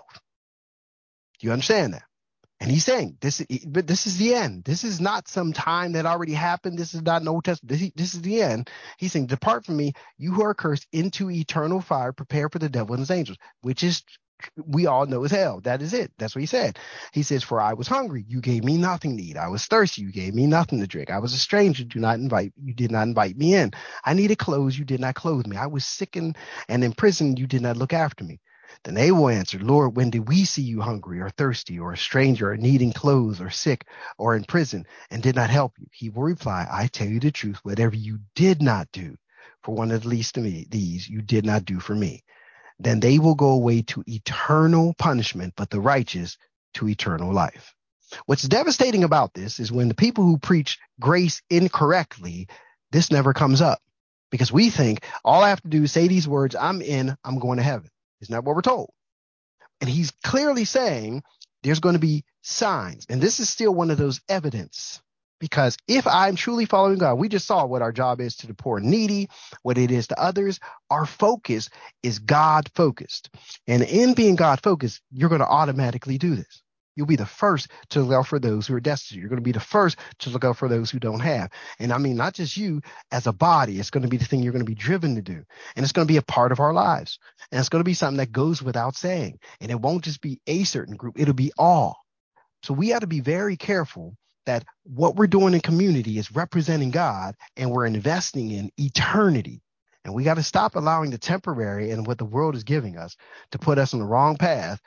Do you understand that? And he's saying, this is the end. This is not some time that already happened. This is not an Old Testament. This is the end. He's saying, depart from me, you who are cursed, into eternal fire, prepared for the devil and his angels, which is, we all know, is hell. That is it. That's what he said. He says, for I was hungry, you gave me nothing to eat. I was thirsty, you gave me nothing to drink. I was a stranger, you did not invite me in. I needed clothes, you did not clothe me. I was sick and in prison, you did not look after me. Then they will answer, Lord, when did we see you hungry or thirsty or a stranger or needing clothes or sick or in prison and did not help you? He will reply, I tell you the truth, whatever you did not do for one of the least of these, you did not do for me. Then they will go away to eternal punishment, but the righteous to eternal life. What's devastating about this is when the people who preach grace incorrectly, this never comes up, because we think all I have to do is say these words, I'm going to heaven. Isn't that what we're told? And he's clearly saying there's going to be signs. And this is still one of those evidence. Because if I'm truly following God, we just saw what our job is to the poor and needy, what it is to others. Our focus is God focused. And in being God focused, you're going to automatically do this. You'll be the first to look out for those who are destitute. You're going to be the first to look out for those who don't have. And I mean, not just you as a body, it's going to be the thing you're going to be driven to do. And it's going to be a part of our lives. And it's going to be something that goes without saying. And it won't just be a certain group. It'll be all. So we have to be very careful that what we're doing in community is representing God, and we're investing in eternity. And we got to stop allowing the temporary and what the world is giving us to put us on the wrong path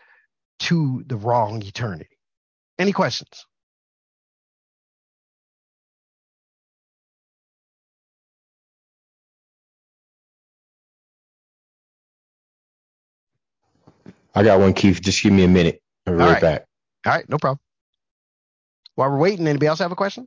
to the wrong eternity. Any questions? I got one, Keith. Just give me a minute. I'll be right back. All right, no problem. While we're waiting, anybody else have a question?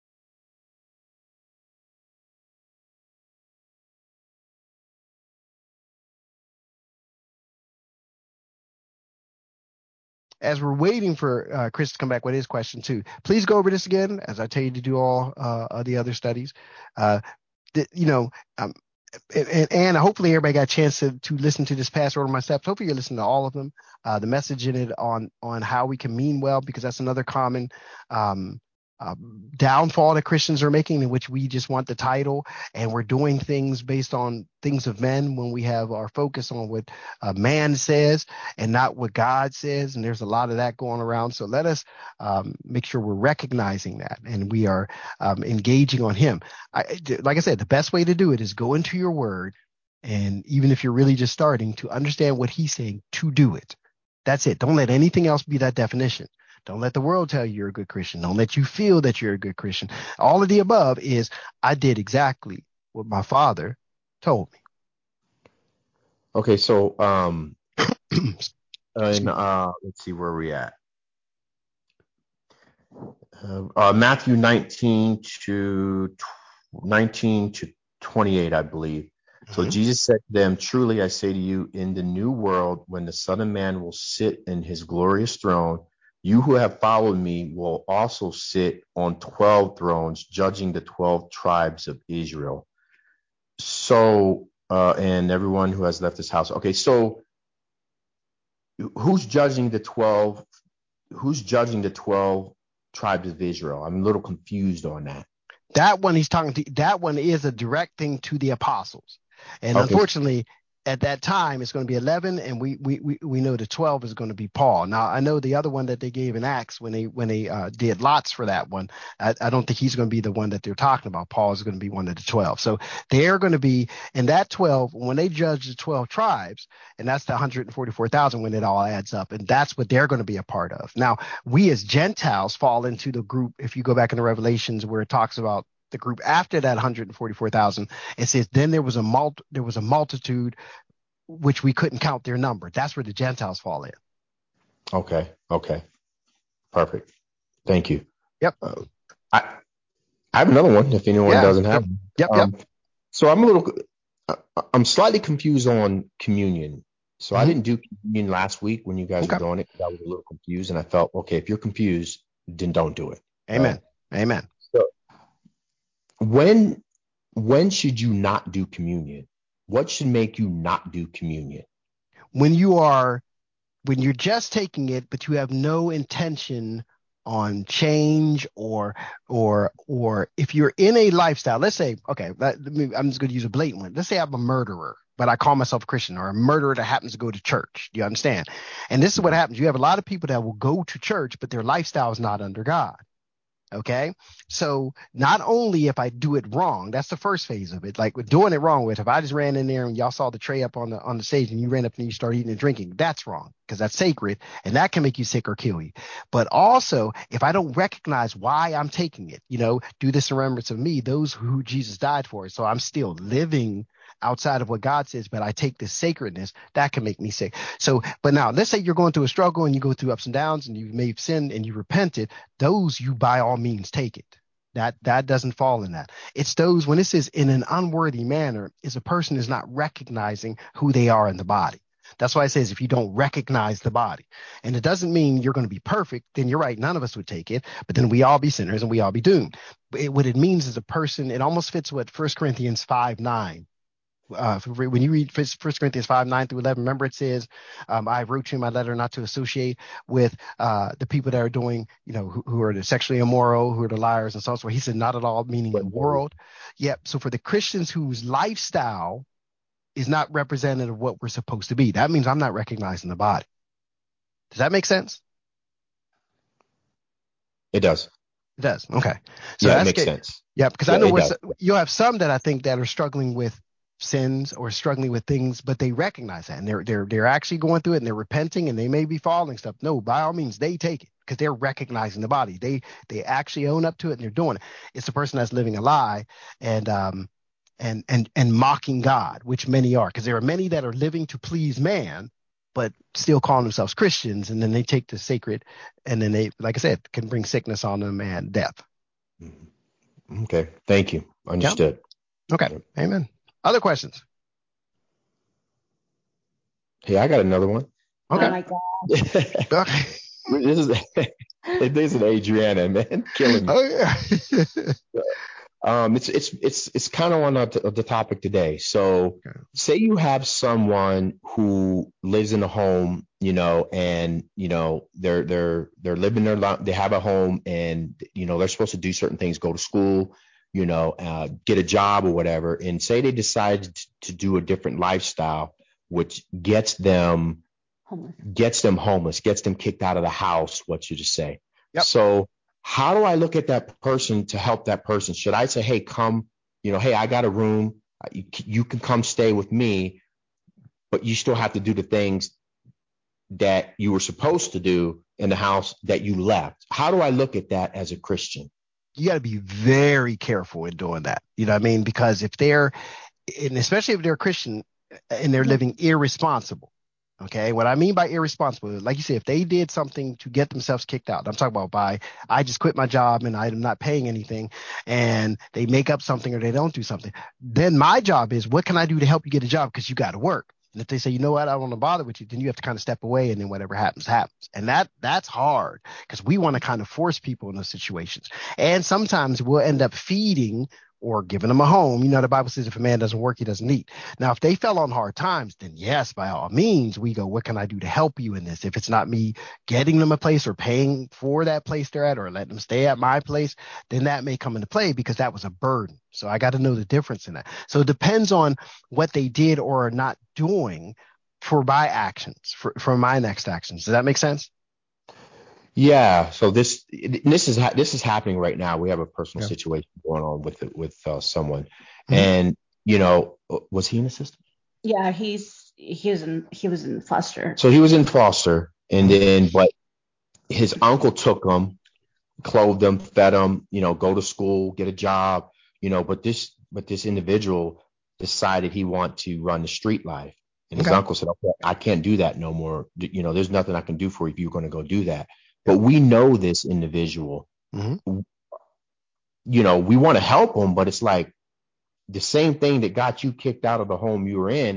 As we're waiting for Chris to come back with his question too, please go over this again, as I tell you to do all the other studies. And hopefully everybody got a chance to listen to this past order of my steps. Hopefully you're listening to all of them. The message in it on how we can mean well, because that's another common downfall that Christians are making, in which we just want the title and we're doing things based on things of men, when we have our focus on what man says and not what God says. And there's a lot of that going around. So let us make sure we're recognizing that, and we are engaging on him. Like I said, the best way to do it is go into your word, and even if you're really just starting to understand what he's saying, to do it. That's it. Don't let anything else be that definition. Don't let the world tell you you're a good Christian. Don't let you feel that you're a good Christian. All of the above is, I did exactly what my Father told me. Okay, so let's see where we're at. Matthew 19 to 28, I believe. So Jesus said to them, truly I say to you, in the new world, when the Son of Man will sit in his glorious throne, you who have followed me will also sit on 12 thrones, judging the 12 tribes of Israel. So, and everyone who has left his house. Okay, so who's judging the 12? Who's judging the 12 tribes of Israel? I'm a little confused on that. That one he's talking to, that one is a direct thing to the apostles. And Okay. Unfortunately, at that time, it's going to be 11, and we know the 12 is going to be Paul. Now, I know the other one that they gave in Acts when they did lots for that one, I don't think he's going to be the one that they're talking about. Paul is going to be one of the 12. So they're going to be in that 12 when they judge the 12 tribes, and that's the 144,000 when it all adds up, and that's what they're going to be a part of. Now, we as Gentiles fall into the group, if you go back into Revelations where it talks about the group after that 144,000, it says then there was a multitude which we couldn't count their number. That's where the Gentiles fall in. Okay. Perfect. Thank you. Yep. I have another one if anyone doesn't have one. Yep. So I'm slightly confused on communion. So I didn't do communion last week when you guys were doing it because I was a little confused, and I felt, okay, if you're confused, then don't do it. Amen. Amen. So when should you not do communion? What should make you not do communion? When you're just taking it, but you have no intention on change or if you're in a lifestyle, let's say, okay, I'm just going to use a blatant one. Let's say I'm a murderer, but I call myself a Christian, or a murderer that happens to go to church. Do you understand? And this is what happens. You have a lot of people that will go to church, but their lifestyle is not under God. Okay. So not only if I do it wrong, that's the first phase of it. Like with doing it wrong with, if I just ran in there and y'all saw the tray up on the stage and you ran up and you start eating and drinking, that's wrong because that's sacred and that can make you sick or kill you. But also if I don't recognize why I'm taking it, do this in remembrance of me, those who Jesus died for. So I'm still living outside of what God says, but I take this sacredness, that can make me sick. So, but now let's say you're going through a struggle and you go through ups and downs and you may have sinned and you repented. Those you by all means take it. That doesn't fall in that. It's those when it says in an unworthy manner is a person is not recognizing who they are in the body. That's why it says if you don't recognize the body, and it doesn't mean you're going to be perfect, then you're right. None of us would take it, but then we all be sinners and we all be doomed. What it means is a person, it almost fits what 1 Corinthians 5:9. When you read 1 Corinthians 5:9-11, remember it says, I wrote you in my letter not to associate with the people that are doing, who are the sexually immoral, who are the liars and so on. He said, not at all, meaning the world. Yep. So for the Christians whose lifestyle is not representative of what we're supposed to be, that means I'm not recognizing the body. Does that make sense? It does. It does. Okay. So yeah, it makes sense. Yeah, because I know you'll have some that I think that are struggling with sins or struggling with things, but they recognize that and they're actually going through it and they're repenting and they may be falling stuff. No, by all means, they take it because they're recognizing the body. They actually own up to it and they're doing it. It's the person that's living a lie and mocking God, which many are, because there are many that are living to please man, but still calling themselves Christians, and then they take the sacred, and then they, like I said, can bring sickness on them and death. Okay, thank you. Understood. Yep. Okay, amen. Other questions? Hey, I got another one. Okay. Oh my God. Okay. This is Adriana, man, killing me. Oh yeah. It's kind of on the topic today. So, say you have someone who lives in a home, and they're living their life. They have a home, and they're supposed to do certain things, go to school, get a job or whatever. And say they decide to do a different lifestyle, which gets them homeless, gets them kicked out of the house. What you just say? Yep. So how do I look at that person to help that person? Should I say, hey, come, hey, I got a room. You can come stay with me, but you still have to do the things that you were supposed to do in the house that you left. How do I look at that as a Christian? You got to be very careful in doing that. You know what I mean? Because if they're, and especially if they're Christian and they're living irresponsible, Okay. What I mean by irresponsible, like you said, if they did something to get themselves kicked out, I'm talking about I just quit my job and I'm not paying anything, and they make up something or they don't do something, then my job is, what can I do to help you get a job? Because you got to work. And if they say, you know what, I don't want to bother with you, then you have to kind of step away, and then whatever happens, happens. And that's hard, because we want to kind of force people in those situations. And sometimes we'll end up feeding or giving them a home. You know, the Bible says if a man doesn't work, he doesn't eat. Now, if they fell on hard times, then yes, by all means, we go, what can I do to help you in this? If it's not me getting them a place or paying for that place they're at or letting them stay at my place, then that may come into play, because that was a burden. So I got to know the difference in that. So it depends on what they did or are not doing for my actions, for my next actions. Does that make sense? Yeah. So this is happening right now. We have a personal Yeah. situation going on with someone, Mhm. and was he in the system? Yeah, he was in foster. So he was in foster, and then but his uncle took him, clothed him, fed him, go to school, get a job, but this individual decided he wanted to run the street life. And his Okay. uncle said, okay, I can't do that no more. There's nothing I can do for you if you're going to go do that. But we know this individual. Mm-hmm. We want to help him, but it's like the same thing that got you kicked out of the home you were in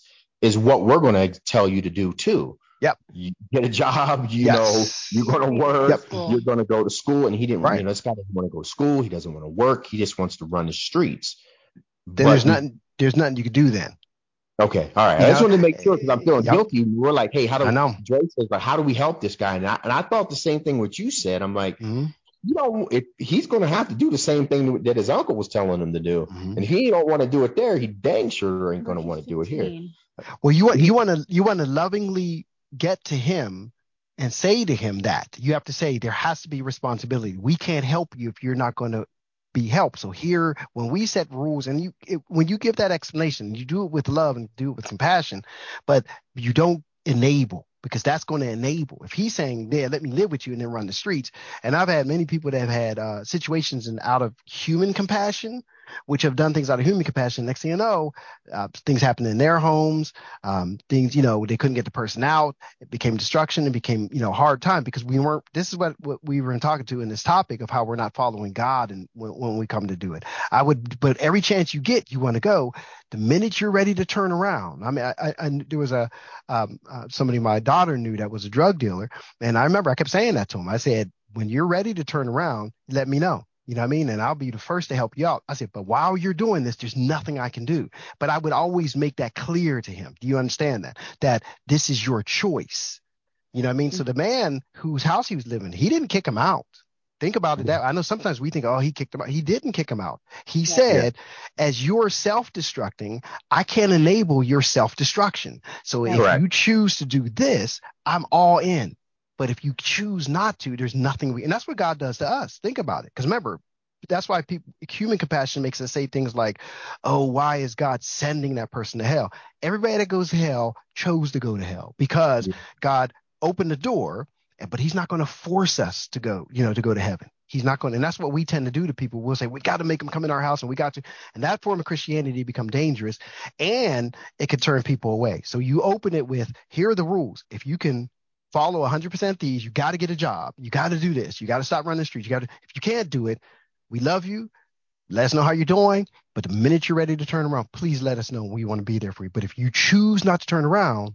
is what we're going to tell you to do too. Yep. You get a job, Yes. you're going to work, Yep. you're going to go to school. And he didn't, Right. this guy doesn't want to go to school. He doesn't want to work. He just wants to run the streets. Then there's nothing you could do then. Okay. All right. You I just know? wanted to make sure, because I'm feeling Yep. guilty. We're like, hey, I know. Dre says, like, how do we help this guy? And I thought the same thing what you said. I'm like, Mm-hmm. if he's going to have to do the same thing that his uncle was telling him to do, Mm-hmm. and if he don't want to do it there, he dang sure ain't going to want to do it here. Well, you want to lovingly get to him and say to him that you have to say there has to be responsibility. We can't help you if you're not going to be helped. So here, when we set rules, and when you give that explanation, you do it with love and do it with compassion, but you don't enable, because that's going to enable. If he's saying, "Yeah, let me live with you," and then run the streets, and I've had many people that have had situations out of human compassion, which have done things out of human compassion. Next thing you know, things happen in their homes. Things, they couldn't get the person out. It became destruction. It became, hard time, because we weren't. This is what we were talking to in this topic of how we're not following God, and when we come to do it, but every chance you get, you want to go. The minute you're ready to turn around. I mean, I there was somebody my daughter knew that was a drug dealer, and I remember I kept saying that to him. I said, when you're ready to turn around, let me know. You know what I mean? And I'll be the first to help you out. I said, but while you're doing this, there's nothing I can do. But I would always make that clear to him. Do you understand that? That this is your choice. You know what I mean? Mm-hmm. So the man whose house he was living, he didn't kick him out. Think about it. That I know sometimes we think, oh, he kicked him out. He didn't kick him out. He said, as you're self-destructing, I can't enable your self-destruction. So if you choose to do this, I'm all in. But if you choose not to, there's nothing and that's what God does to us. Think about it. Because remember, that's why human compassion makes us say things like, oh, why is God sending that person to hell? Everybody that goes to hell chose to go to hell, because God opened the door, but he's not going to force us to go, to go to heaven. He's not going to, and that's what we tend to do to people. We'll say, we got to make them come in our house, and we got to, and that form of Christianity become dangerous, and it can turn people away. So you open it with, here are the rules. If you can follow 100% these, you got to get a job. You got to do this. You got to stop running the streets. If you can't do it, we love you. Let us know how you're doing. But the minute you're ready to turn around, please let us know. We want to be there for you. But if you choose not to turn around,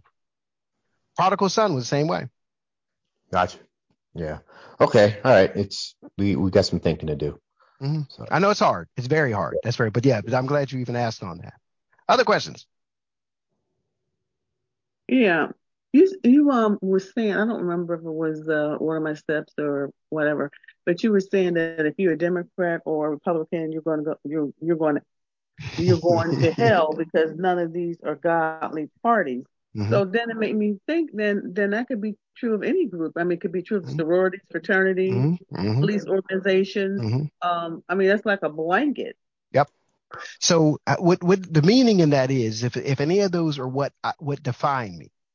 prodigal son was the same way. Gotcha. Yeah. Okay. All right. We got some thinking to do. Mm-hmm. So. I know it's hard. It's very hard. That's very. But but I'm glad you even asked on that. Other questions? Yeah. You were saying, I don't remember if it was one of my steps or whatever, but you were saying that if you're a Democrat or a Republican, you're going to hell, because none of these are godly parties. Mm-hmm. So then it made me think, then that could be true of any group. I mean, it could be true of sororities, fraternities, police organizations. I mean, that's like a blanket. Yep. So what the meaning in that is, if any of those are what define me,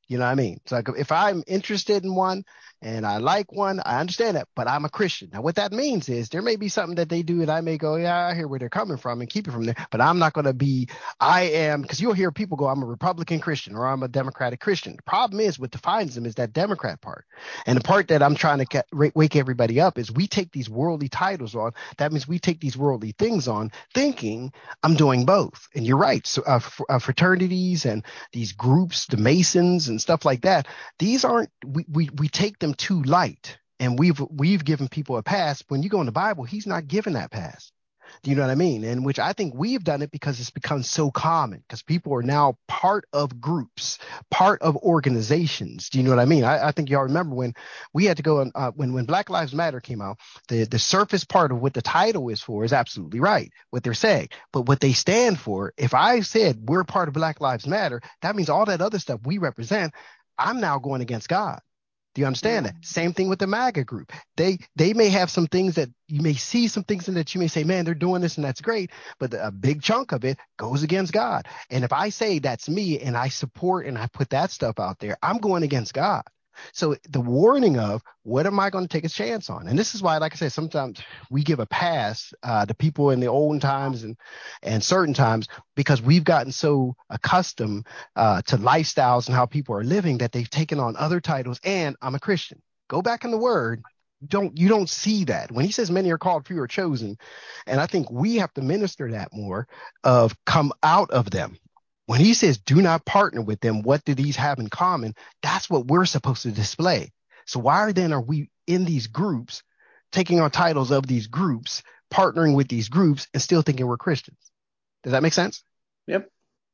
You know what I mean? So like if I'm interested in one and I like one, I understand that, but I'm a Christian. Now, what that means is there may be something that they do and I may go, yeah, I hear where they're coming from and keep it from there, but I'm not going to be, because you'll hear people go, I'm a Republican Christian or I'm a Democratic Christian. The problem is what defines them is that Democrat part. And the part that I'm trying to wake everybody up is we take these worldly titles on. That means we take these worldly things on thinking I'm doing both. And you're right. So fraternities and these groups, the Masons and stuff like that, these aren't, we take them too light, and we've given people a pass. When you go in the Bible, he's not giving that pass. Do you know what I mean? And which I think we've done it because it's become so common, because people are now part of groups, part of organizations. Do you know what I mean? I think y'all remember when we had to go on, when Black Lives Matter came out, the surface part of what the title is for is absolutely right, what they're saying. But what they stand for, if I said we're part of Black Lives Matter, that means all that other stuff we represent, I'm now going against God. Do you understand that? Same thing with the MAGA group. They may have some things that you may see, some things in that you may say, man, they're doing this and that's great. But a big chunk of it goes against God. And if I say that's me and I support and I put that stuff out there, I'm going against God. So the warning of what am I going to take a chance on? And this is why, like I said, sometimes we give a pass to people in the olden times and certain times, because we've gotten so accustomed to lifestyles and how people are living that they've taken on other titles. And I'm a Christian. Go back in the word. You don't see that when he says many are called, few are chosen. And I think we have to minister that more of come out of them. When he says do not partner with them, what do these have in common? That's what we're supposed to display. So why then are we in these groups, taking on titles of these groups, partnering with these groups, and still thinking we're Christians? Does that make sense? Yep.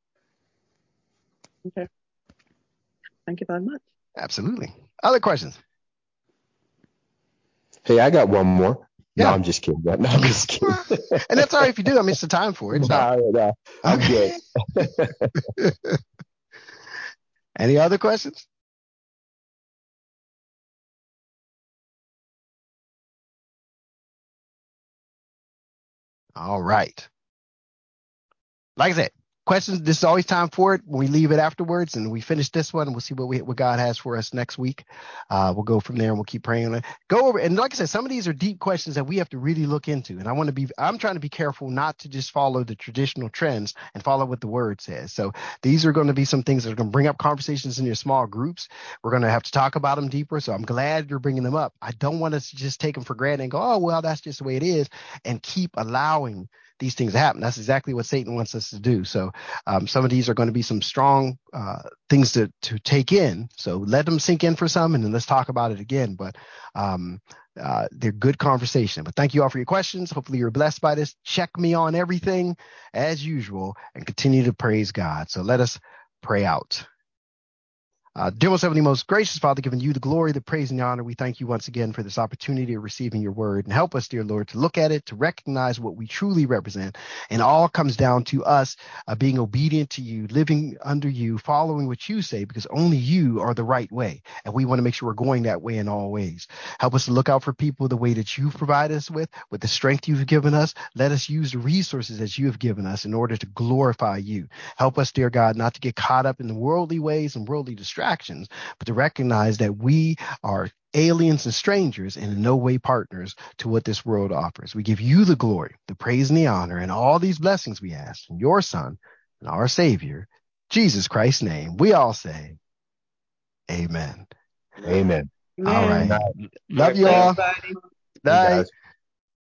Okay. Thank you very much. Absolutely. Other questions? Hey, I got one more. Yeah. No, I'm just kidding. No, I'm just kidding. And that's all right if you do. I mean, it's the time for it. So. No, I'm good. Any other questions? All right. Like I said, questions, this is always time for it. When we leave it afterwards and we finish this one, we'll see what God has for us next week. We'll go from there and we'll keep praying on it. Go over. And like I said, some of these are deep questions that we have to really look into. And I'm trying to be careful not to just follow the traditional trends and follow what the word says. So these are going to be some things that are going to bring up conversations in your small groups. We're going to have to talk about them deeper. So I'm glad you're bringing them up. I don't want us to just take them for granted and go, oh, well, that's just the way it is, and keep allowing these things happen. That's exactly what Satan wants us to do. So some of these are going to be some strong things to take in. So let them sink in for some, and then let's talk about it again. But they're good conversation. But thank you all for your questions. Hopefully you're blessed by this. Check me on everything as usual and continue to praise God. So let us pray out. Dear most heavenly, most gracious Father, giving you the glory, the praise, and the honor, we thank you once again for this opportunity of receiving your word. And help us, dear Lord, to look at it, to recognize what we truly represent. And all comes down to us being obedient to you, living under you, following what you say, because only you are the right way. And we want to make sure we're going that way in all ways. Help us to look out for people the way that you've provided us with the strength you've given us. Let us use the resources that you have given us in order to glorify you. Help us, dear God, not to get caught up in the worldly ways and worldly distractions, but to recognize that we are aliens and strangers and in no way partners to what this world offers. We give you the glory, the praise, and the honor, and all these blessings we ask in your Son and our Savior, Jesus Christ's name. We all say, amen. Amen. All right. Amen. Love you all. Everybody. Bye.